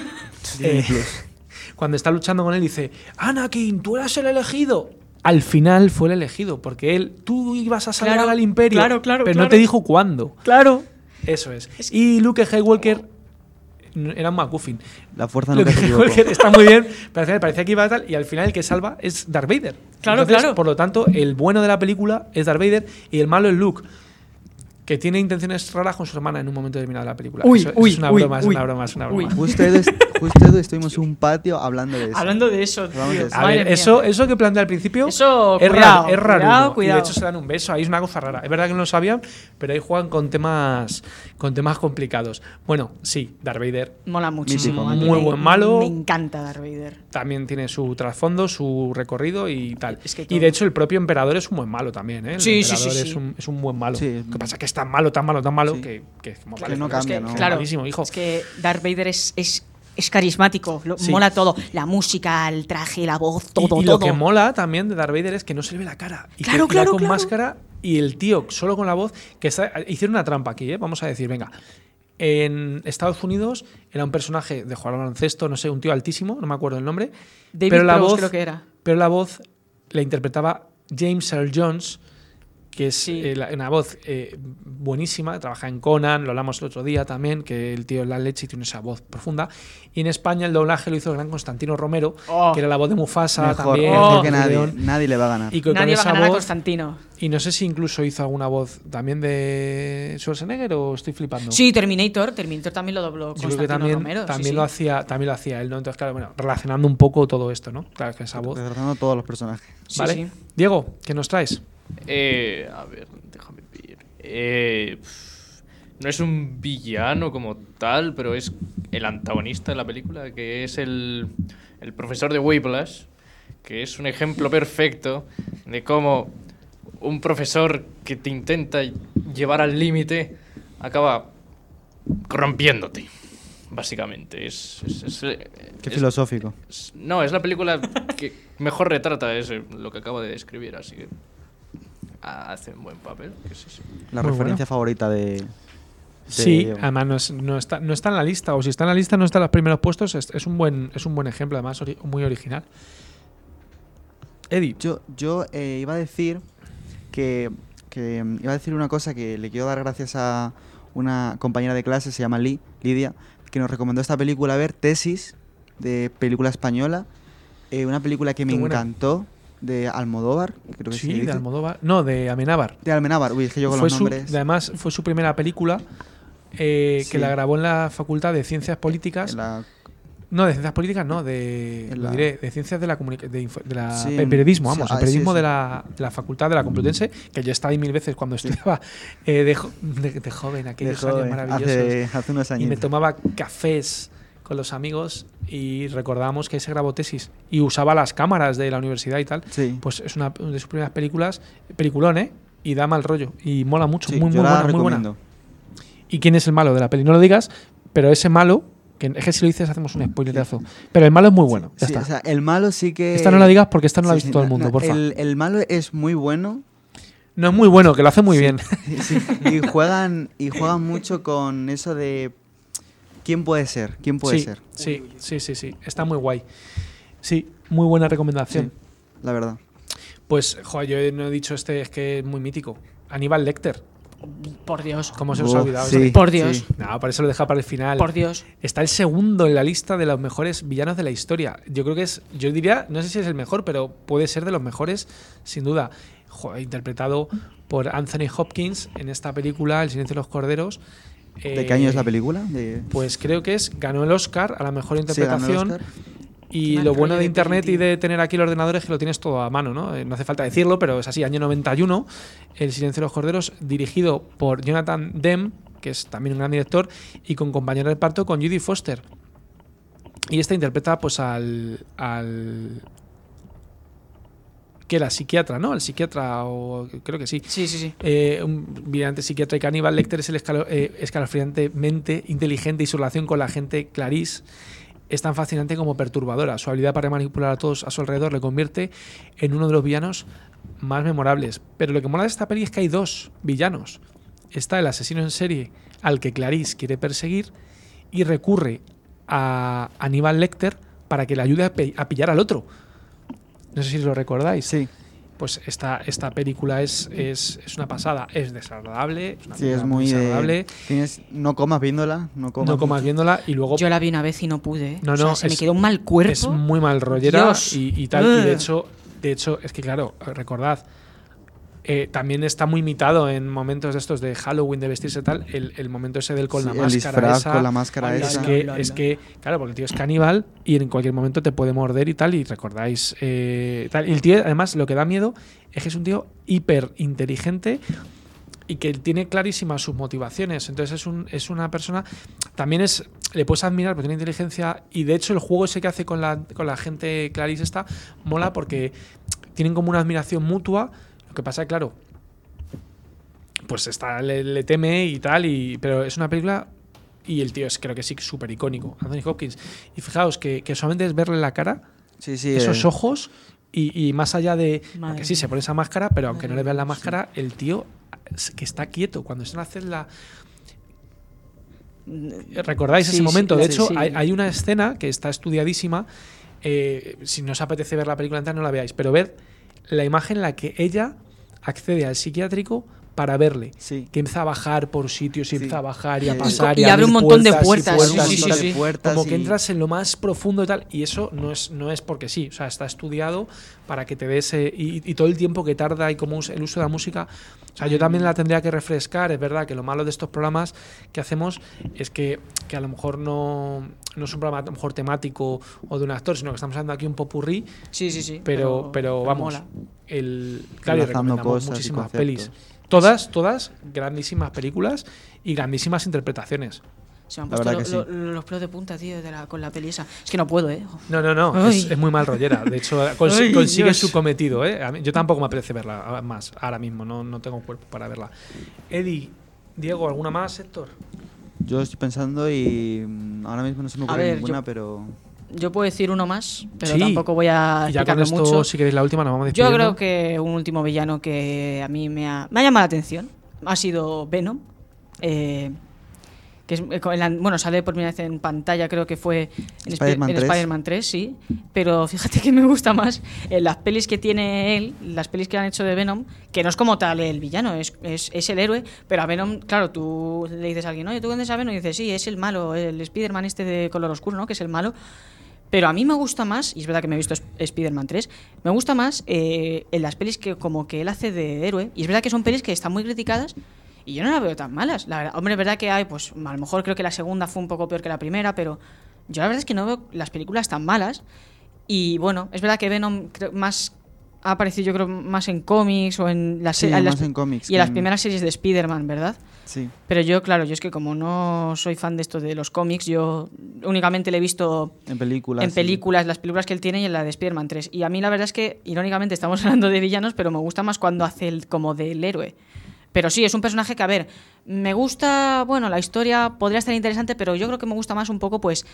Eh, cuando está luchando con él dice, Anakin, tú eras el elegido. Al final fue el elegido, porque él, tú ibas a salvar Claro, al imperio, claro, claro, pero claro. no te dijo cuándo. Claro. Eso es. Y Luke Skywalker era un MacGuffin. La fuerza Luke nunca se equivocó. Skywalker está muy bien, parecía, parecía que iba a tal, y al final el que salva es Darth Vader. Claro, Entonces, claro. Por lo tanto, el bueno de la película es Darth Vader y el malo es Luke, que tiene intenciones raras con su hermana en un momento determinado de la película. Uy, Eso- eso uy, es una uy, broma, es uy, una broma, es una uy. broma. Justo Edu, justo Edu estuvimos en un patio hablando de eso. Hablando de eso, Vamos tío, a decir. A madre ver, mía. eso, eso que plantea al principio Eso, es cuidado, raro, es raro. cuidado, Y cuidado. de hecho se dan un beso, ahí es una cosa rara. Es verdad que no lo sabían, pero ahí juegan con temas con temas complicados. Bueno, sí, Darth Vader Mola muchísimo. Mítico, a mí muy me- buen malo. Me encanta Darth Vader. también tiene su trasfondo, su recorrido y tal. Es que y todo. de hecho el propio emperador es un buen malo también, ¿eh? El Sí, sí, emperador sí, es, sí. Un, es un buen malo. Sí. Lo que pasa es que es tan malo, tan malo, tan malo Sí. que, que como, Que vale, no pero es cambia, que- ¿no? que es Claro, malísimo, hijo. es que Darth Vader es, es, es carismático, lo- Sí. mola todo. La música, el traje, la voz, Y- todo, y, lo todo. que mola también de Darth Vader es que no se le ve la cara. Y Claro, que claro, va con claro. máscara y el tío solo con la voz. Que está- hicieron una trampa aquí, ¿eh? Vamos a decir, venga. En Estados Unidos era un personaje de jugar al baloncesto, no sé, un tío altísimo, no me acuerdo el nombre. David pero la Prowse voz, creo que era. Pero la voz la interpretaba James Earl Jones, que es Sí. eh, la- una voz eh, buenísima, trabaja en Conan, lo hablamos el otro día también, que el tío es la leche y tiene esa voz profunda. Y en España el doblaje lo hizo el gran Constantino Romero, Oh. que era la voz de Mufasa Mejor, también. mejor Oh. que de nadie. León. Nadie le va a ganar. Y con, Nadie con va a esa ganar a voz, Constantino. y no sé si incluso hizo alguna voz también de Schwarzenegger o estoy flipando. Sí, Terminator. Terminator también lo dobló Yo creo Constantino que también, Romero. sí, también sí. lo hacía, también lo hacía él, ¿no? Entonces, claro, bueno, relacionando un poco todo esto, ¿no? Claro, que esa voz. Retratando todos los personajes. Sí, ¿Vale? sí. Diego, ¿qué nos traes? Eh, a ver, déjame ver. Eh, pf, no es un villano como tal, pero es el antagonista de la película, que es el, el profesor de Whiplash, que es un ejemplo perfecto de cómo un profesor que te intenta llevar al límite acaba corrompiéndote, básicamente. Es, es- es- Qué es- filosófico. es- no, es la película que mejor retrata ese, lo que acabo de describir, así que ah, hace un buen papel. que sí, sí. La Muy referencia favorita de. de Sí, Diego. además no, es- no está, no está en la lista, o si está en la lista no está en los primeros puestos, es, es un buen es un buen ejemplo, además ori- muy original. Eddie, Yo, yo eh, iba a decir que, que mm, iba a decir una cosa que le quiero dar gracias a una compañera de clase, se llama Lee, Lidia, que nos recomendó esta película a ver, Tesis, de película española, eh, una película que me Qué buena. encantó, de Almodóvar, creo que se sí, dice. de Almodóvar, no, de Amenábar. De Almenábar, uy, es que yo con Fue los su, nombres. además fue su primera película eh, Sí. que la grabó en la Facultad de Ciencias Políticas. en la- No, de Ciencias Políticas, no, de, En lo la- diré, de Ciencias de la Comunicación, de, info- de la Sí, pe- periodismo, sí, vamos, ah, el periodismo sí, de, sí. la, de la Facultad de la Complutense, que yo estaba ahí mil veces cuando estudiaba eh, de, jo- de- de joven, de aquellos joven, años maravillosos. hace, hace unos Y años. me tomaba cafés con los amigos y recordábamos que se grabó tesis y usaba las cámaras de la universidad y tal. Sí. Pues es una de sus primeras películas, peliculón, ¿eh? Y da mal rollo y mola mucho, Sí, muy, yo muy la buena, muy buena. recomiendo. ¿Y quién es el malo de la peli? No lo digas, pero ese malo, que es que si lo dices hacemos un spoilerazo, pero el malo es muy bueno, ya Sí, está. o sea, el malo sí que... Esta no la digas porque esta no la ha Sí, visto sí, todo el no, mundo, no, porfa. El, el malo es muy bueno. No es muy bueno, que lo hace muy bien. Sí, y juegan y juegan mucho con eso de quién puede ser, quién puede sí, ser. sí, sí, sí, sí, está muy guay. Sí, muy buena recomendación. Sí, la verdad. Pues, joder, yo no he dicho este, es que es muy mítico. Aníbal Lecter. Por Dios. ¿Cómo se os ha Uf, olvidado? sí, ese? Por Dios. sí. No, por eso lo deja para el final. Por Dios. Está el segundo en la lista de los mejores villanos de la historia. Yo creo que es, yo diría, no sé si es el mejor, pero puede ser de los mejores, sin duda. Joder, interpretado por Anthony Hopkins en esta película, El silencio de los corderos. ¿De Eh, qué año es la película? De... Pues creo que es, ganó el Oscar a la mejor Sí, ganó el interpretación. Oscar. Y Qué mal lo bueno rollo de de internet peli, y de tener aquí el ordenador es que lo tienes todo a mano, ¿no? Eh, No hace falta decirlo, pero es así. Año noventa y uno, El silencio de los corderos, dirigido por Jonathan Demme, que es también un gran director, y con compañero de reparto con Judy Foster. Y esta interpreta pues al... al que era psiquiatra, ¿no? El psiquiatra, o creo que sí. Sí, sí, sí. Eh, un brillante psiquiatra y caníbal. Lecter es el escalo- eh, escalofriantemente inteligente y su relación con la gente Clarice es tan fascinante como perturbadora. Su habilidad para manipular a todos a su alrededor le convierte en uno de los villanos más memorables. Pero lo que mola de esta peli es que hay dos villanos. Está el asesino en serie al que Clarice quiere perseguir y recurre a Aníbal Lecter para que le ayude a, pe- a pillar al otro. No sé si lo recordáis. Sí, Pues esta, esta película es, es, es una pasada. Es desagradable. Es una sí, película es muy desagradable. de... Tienes, no comas viéndola, no comas. No comas mucho. viéndola y luego Yo la vi una vez y no pude. ¿eh? No, O sea, no, se me es- quedó un mal cuerpo. es muy mal rollera Dios. y, y tal. Y de Ugh. hecho, de hecho, es que claro, recordad, eh, también está muy imitado en momentos de estos de Halloween, de vestirse tal, el, el momento ese del con Sí, la el máscara disfraz esa. con la máscara Hola, Es esa. hola. que, es que, claro, porque el tío es caníbal y en cualquier momento te puede morder y tal, y recordáis. Eh, tal. Y el tío, además, lo que da miedo es que es un tío hiper inteligente y que tiene clarísimas sus motivaciones. Entonces es, un, es una persona... También es... Le puedes admirar porque tiene inteligencia y de hecho el juego ese que hace con la, con la gente Clarice esta mola porque tienen como una admiración mutua. Lo que pasa, claro, pues está, le, le teme y tal, y, pero es una película y el tío es creo que sí súper icónico, Anthony Hopkins. Y fijaos que, que solamente es verle la cara, Sí, sí. esos eh, ojos y, y más allá de... Madre Aunque sí, mía. se pone esa máscara, pero aunque no Madre le vean la mía, máscara, el tío es que está quieto. Cuando están a hacer la... ¿Recordáis Sí, ese momento? sí, De sí, hecho, sí. hay, hay una escena que está estudiadísima. Eh, si no os apetece ver la película entera, no la veáis. Pero ver la imagen en la que ella accede al psiquiátrico para verle. Sí. Que empieza a bajar por sitios y Sí. empieza a bajar y a Y- pasar. y a abre abrir un montón de y puertas, Puertas, sí, un sí, montón sí, de sí. puertas Como que y- entras en lo más profundo y tal. Y eso no es, no es porque sí. O sea, está estudiado para que te des. eh, y, y todo el tiempo que tarda y como us- el uso de la música. O sea, yo también la tendría que refrescar. Es verdad que lo malo de estos programas que hacemos es que, que a lo mejor no, no es un programa a lo mejor temático o de un actor, sino que estamos hablando aquí un popurrí. Sí, sí, sí. Pero, pero, vamos. mola. El, claro, y Enlazando recomendamos cosas y muchísimas conceptos. pelis. Todas, todas grandísimas películas y grandísimas interpretaciones. Se me han La puesto verdad que lo- lo- los pelos de punta, tío, de la, con la peli esa. Es que no puedo, ¿eh? No, no, no, Ay. es, es muy mal rollera. De hecho, cons- Ay, consigue Dios. su cometido. ¿eh? A mí- yo tampoco me apetece verla más ahora mismo, no, no tengo cuerpo para verla. Eddie, Diego, ¿alguna más, Héctor? Yo estoy pensando y mm, ahora mismo no se me A ocurre ver, ninguna, yo- pero... Yo puedo decir uno más, pero Sí. tampoco voy a Y ya con explicarlo esto, mucho. si queréis la última, nos vamos Yo despidiendo. creo que un último villano que a mí me ha, me ha llamado la atención ha sido Venom. eh, que es, eh, en la- bueno, sale por primera vez en pantalla, creo que fue en Sp- Spider-Man en tres. Spider-Man tres, sí. Pero fíjate que me gusta más en las pelis que tiene él, las pelis que han hecho de Venom, que no es como tal el villano, es, es, es el héroe. Pero a Venom, claro, tú le dices a alguien, oye, ¿tú conoces a Venom? Y dices, sí, es el malo, el Spider-Man este de color oscuro, ¿no? Que es el malo. Pero a mí me gusta más, y es verdad que me he visto Sp- Spider-Man tres, me gusta más eh, en las pelis que como que él hace de héroe. Y es verdad que son pelis que están muy criticadas y yo no las veo tan malas. La verdad, hombre, es verdad que hay, pues a lo mejor creo que la segunda fue un poco peor que la primera, pero yo la verdad es que no veo las películas tan malas. Y bueno, es verdad que Venom creo, más ha aparecido yo creo más en cómics o en las, Sí, en las más en cómics y en las que en- primeras series de Spider-Man, ¿verdad? Sí. Pero yo, claro, yo es que como no soy fan de esto de los cómics, yo únicamente le he visto En películas. en sí. películas, las películas que él tiene y en la de Spider-Man tres. Y a mí la verdad es que, irónicamente, estamos hablando de villanos, pero me gusta más cuando hace el, como del héroe. Pero sí, es un personaje que, a ver, me gusta, bueno, la historia podría estar interesante, pero yo creo que me gusta más un poco, pues,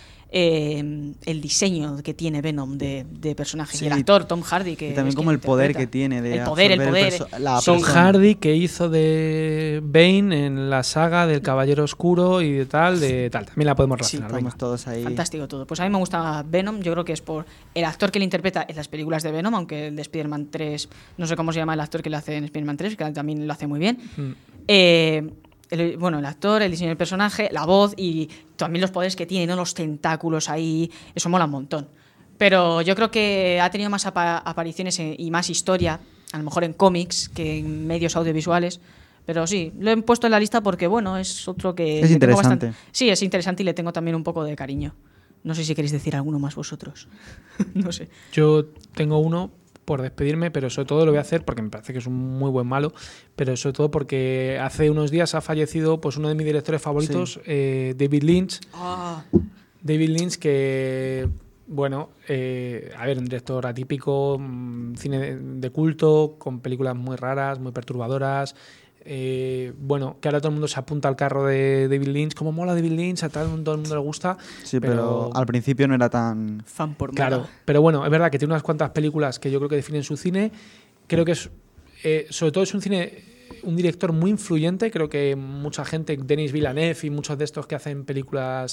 eh, el diseño que tiene Venom de, de personaje. Sí, y el actor, Tom Hardy, que y también es como quien el poder interpreta. que tiene de El poder, el absorber poder. perso- la Tom persona. Hardy, que hizo de Bane en la saga del Caballero Oscuro y de tal, de tal. También la podemos Sí, relacionar. estamos venga. todos ahí. Fantástico todo. Pues a mí me gusta Venom, yo creo que es por el actor que le interpreta en las películas de Venom, aunque el de Spider-Man tres, no sé cómo se llama el actor que lo hace en Spider-Man tres, que también lo hace muy bien. Mm. Eh, el, bueno, el actor, el diseño del personaje, la voz y también los poderes que tiene, ¿no? Los tentáculos ahí, eso mola un montón. Pero yo creo que ha tenido más apa- apariciones en- y más historia, a lo mejor en cómics que en medios audiovisuales. Pero sí, lo he puesto en la lista porque, bueno, es otro que... Es le tengo interesante. bastante- sí, es interesante y le tengo también un poco de cariño. No sé si queréis decir alguno más vosotros. No sé. Yo tengo uno por despedirme, pero sobre todo lo voy a hacer porque me parece que es un muy buen malo, pero sobre todo porque hace unos días ha fallecido pues uno de mis directores favoritos, eh, David Lynch. Ah, David Lynch que, bueno, eh, a ver, un director atípico, mm, cine de, de culto, con películas muy raras, muy perturbadoras. Eh, bueno, que ahora todo el mundo se apunta al carro de David Lynch, como mola David Lynch, a todo el mundo, todo el mundo le gusta. Sí, pero, pero al principio no era tan... fan por Claro, moda. pero bueno, es verdad que tiene unas cuantas películas que yo creo que definen su cine. Creo que es, eh, sobre todo es un cine, un director muy influyente. Creo que mucha gente, Denis Villeneuve y muchos de estos que hacen películas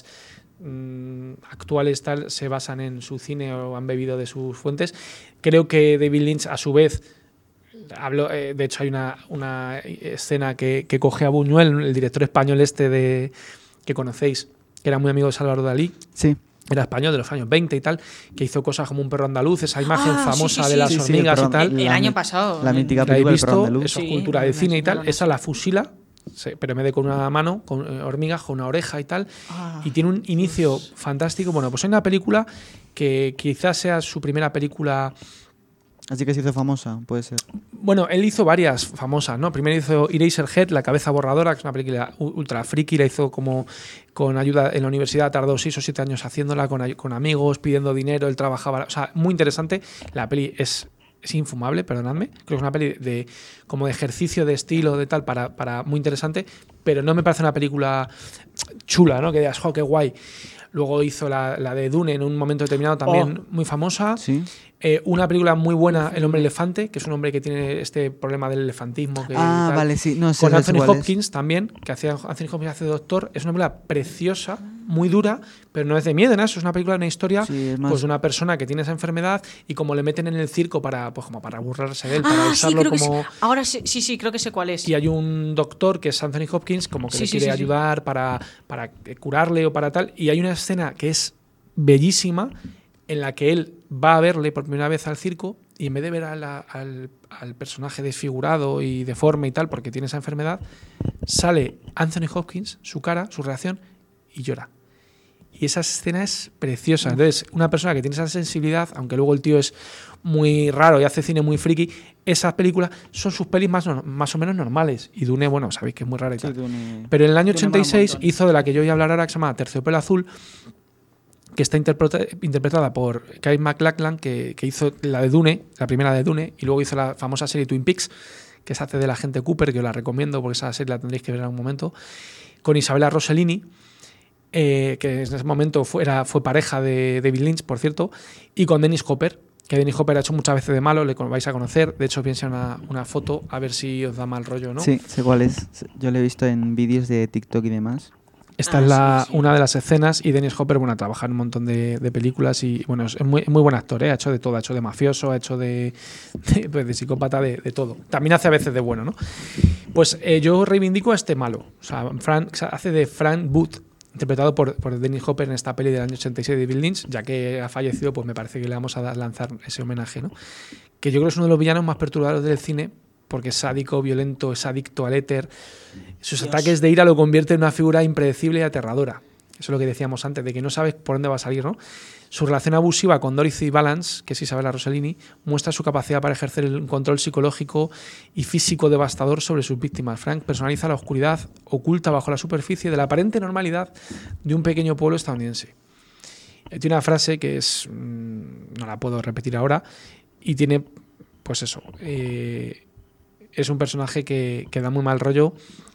mmm, actuales tal, se basan en su cine o han bebido de sus fuentes. Creo que David Lynch, a su vez, habló, eh, de hecho hay una, una escena que, que coge a Buñuel, el director español este de que conocéis, que era muy amigo de Salvador Dalí. Sí. Era español de los años veinte y tal, que hizo cosas como Un perro andaluz, esa imagen Ah, sí, famosa sí, de sí. las Sí, sí, el hormigas perro- y tal. El La año mi- pasado. la en- mítica ¿La habéis película El visto? perro andaluz. Eso es Sí, cultura de me cine y tal. suena, Esa la fusila, sí, pero en vez de con una mano, con eh, hormigas, con una oreja y tal. Ah, Y tiene un inicio fantástico. Bueno, pues hay una película que quizás sea su primera película. Así que se hizo famosa, puede ser. Bueno, él hizo varias famosas, ¿no? Primero hizo Eraserhead, La cabeza borradora, que es una película u- ultra friki, la hizo como con ayuda en la universidad, tardó seis o siete años haciéndola con, ay- con amigos, pidiendo dinero, él trabajaba, o sea, muy interesante. La peli es, es infumable, perdonadme, creo que es una peli de como de ejercicio de estilo, de tal, para, para muy interesante, pero no me parece una película chula, ¿no? Que digas, jo, qué guay. Luego hizo la, la de Dune en un momento determinado también muy famosa. Sí. Eh, una película muy buena, El hombre elefante, que es un hombre que tiene este problema del elefantismo. Que, Ah, tal. vale, sí. No sé Con sé Anthony cuál es. Hopkins también, que hacía Anthony Hopkins hace de doctor. Es una película preciosa, muy dura, pero no es de miedo, ¿no? Es una película, una historia Sí, es más- pues, de una persona que tiene esa enfermedad y como le meten en el circo para, pues, como para burlarse de él, para Ah, sí, usarlo creo que como... sí. Ahora sí, sí, sí, creo que sé cuál es. Y hay un doctor que es Anthony Hopkins, como que Sí, le sí, quiere sí, sí. ayudar para, para curarle o para tal. Y hay una escena que es bellísima en la que él va a verle por primera vez al circo y en vez de ver a la- al, al personaje desfigurado y deforme y tal, porque tiene esa enfermedad, sale Anthony Hopkins, su cara, su reacción, y llora. Y esa escena es preciosa. Entonces, una persona que tiene esa sensibilidad, aunque luego el tío es muy raro y hace cine muy friki, esas películas son sus pelis más, no- más o menos normales. Y Dune, bueno, sabéis que es muy rara y Sí, tal. Dune- Pero en el año Dune ochenta y seis mola un montón. hizo de la que yo voy a hablar ahora, que se llama Terciopelo Azul, que está interpreta- interpretada por Kyle MacLachlan, que, que hizo la de Dune, la primera de Dune, y luego hizo la famosa serie Twin Peaks, que se hace de la agente Cooper, que os la recomiendo porque esa serie la tendréis que ver en algún momento, con Isabella Rossellini, eh, que en ese momento fue, era- fue pareja de David Lynch, por cierto, y con Dennis Hopper, que Dennis Hopper ha hecho muchas veces de malo, le con- vais a conocer, de hecho piensa una, una foto, a ver si os da mal rollo, ¿no? Sí, sé cuál es. Yo lo he visto en vídeos de TikTok y demás. Esta Ah, es la, sí, sí. una de las escenas y Dennis Hopper, bueno, trabaja en un montón de, de películas y, bueno, es muy, muy buen actor, ¿eh? Ha hecho de todo, ha hecho de mafioso, ha hecho de, de, pues, de psicópata, de, de todo. También hace a veces de bueno, ¿no? Pues eh, yo reivindico a este malo. O sea, Frank, o sea, hace de Frank Booth, interpretado por, por Dennis Hopper en esta peli del año ochenta y seis de David Lynch, ya que ha fallecido, pues me parece que le vamos a dar- lanzar ese homenaje, ¿no? Que yo creo que es uno de los villanos más perturbadores del cine, porque es sádico, violento, es adicto al éter. Sus Dios. ataques de ira lo convierten en una figura impredecible y aterradora. Eso es lo que decíamos antes, de que no sabes por dónde va a salir, ¿no? Su relación abusiva con Dorothy Valance, que es Isabella Rossellini, muestra su capacidad para ejercer el control psicológico y físico devastador sobre sus víctimas. Frank personaliza la oscuridad oculta bajo la superficie de la aparente normalidad de un pequeño pueblo estadounidense. Tiene una frase que es... no la puedo repetir ahora, y tiene, pues eso, eh, es un personaje que, que da muy mal rollo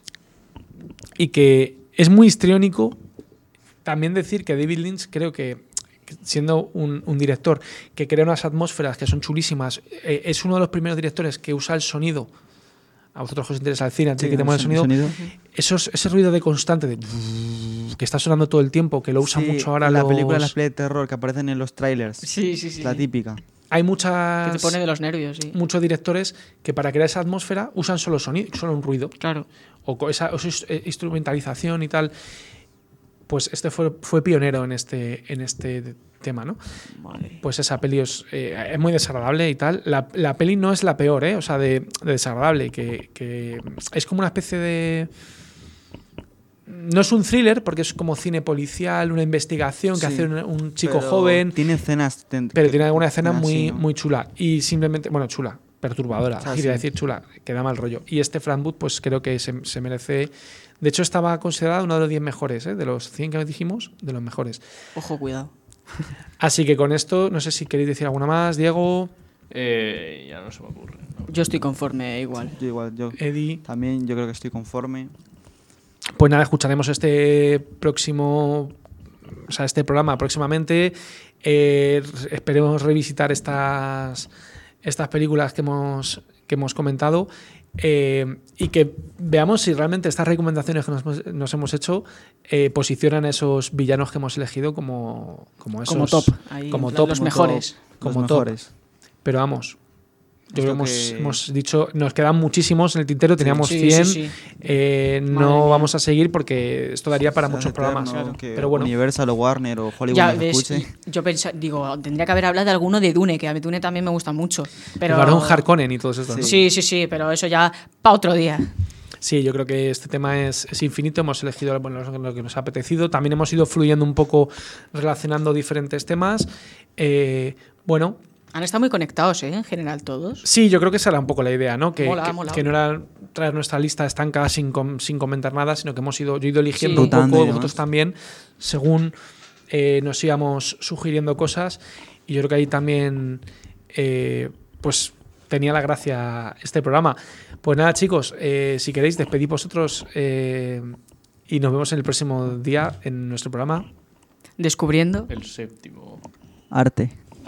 y que es muy histriónico. También decir que David Lynch, creo que siendo un, un director que crea unas atmósferas que son chulísimas, eh, es uno de los primeros directores que usa el sonido. A vosotros os interesa el cine, antes Sí, de que quitemos el sonido. sonido. Esos, ese ruido de constante de que está sonando todo el tiempo, que lo usan Sí, mucho ahora en la los... película de las películas de terror que aparecen en los trailers. Sí, sí, sí. La sí. típica. Hay Que muchas te pone de los nervios, sí. muchos directores que para crear esa atmósfera usan solo sonido, solo un ruido. Claro. O con esa, o esa instrumentalización y tal. Pues este fue, fue pionero en este, en este tema, ¿no? Vale. Pues esa peli es, eh, es muy desagradable y tal. La, la peli no es la peor, ¿eh? O sea, de, de desagradable, que, que es como una especie de... No es un thriller, porque es como cine policial, una investigación que Sí, hace un, un chico pero joven, Tiene escenas. ten- pero que- tiene alguna escena así, muy, ¿no? muy chula. Y simplemente, bueno, chula, perturbadora, O sea, quería sí. decir chula, que da mal rollo. Y este Frank Wood, pues creo que se, se merece... De hecho, estaba considerado uno de los diez mejores, ¿eh? De los cien que dijimos, de los mejores. Ojo, cuidado. Así que con esto, no sé si queréis decir alguna más, Diego, Eh, ya no se me ocurre. no. Yo estoy conforme igual. Yo igual, yo Eddie. también yo creo que estoy conforme. Pues nada, escucharemos este próximo, o sea, este programa próximamente. Eh, esperemos revisitar estas, estas películas que hemos, que hemos comentado, eh, y que veamos si realmente estas recomendaciones que nos, nos hemos hecho eh, posicionan a esos villanos que hemos elegido como, como esos, Como top. Ahí, como en plan, top, los como mejores. Los como top. mejores. Pero vamos, yo Es creo que lo hemos, que- hemos dicho, nos quedan muchísimos en el tintero, teníamos Sí, cien. sí, sí. Eh, Madre no mía. vamos a seguir porque esto daría para O sea, muchos eterno, programas. claro. que Pero bueno, Universal o Warner o Hollywood Ya nos ves, escuche. y yo pensaba, digo, tendría que haber hablado de alguno de Dune, que a mí Dune también me gusta mucho. Pero... el Barón Harkonnen y todos estos. ¿no? Sí, sí, sí, pero eso ya para otro día. Sí, yo creo que este tema es, es infinito. Hemos elegido bueno, lo, lo que nos ha apetecido. También hemos ido fluyendo un poco relacionando diferentes temas. Eh, bueno, Han estado muy conectados, ¿eh? En general, todos. sí, yo creo que esa era un poco la idea, ¿no? Que, Mola, que, mola. que no era traer nuestra lista estanca sin, com- sin comentar nada, sino que hemos ido, yo he ido eligiendo Sí. un Rotando y poco, demás. vosotros también, según eh, nos íbamos sugiriendo cosas. Y yo creo que ahí también, eh, pues, tenía la gracia este programa. Pues nada, chicos, eh, si queréis, despedid vosotros eh, y nos vemos en el próximo día en nuestro programa. Descubriendo. El séptimo. Arte.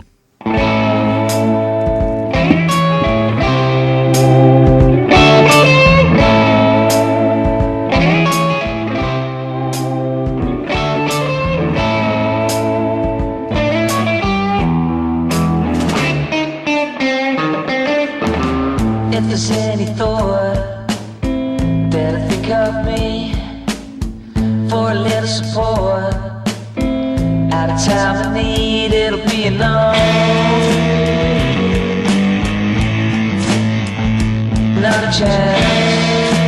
If there's any thought, better think of me for a little support. At a time of need, it'll be enough. Not a chance.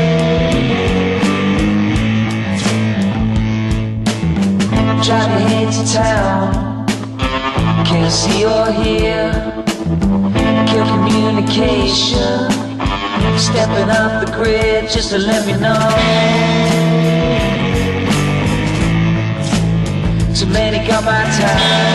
Driving into town, can't see or hear. Kill communication, stepping off the grid just to let me know. Too many got my time.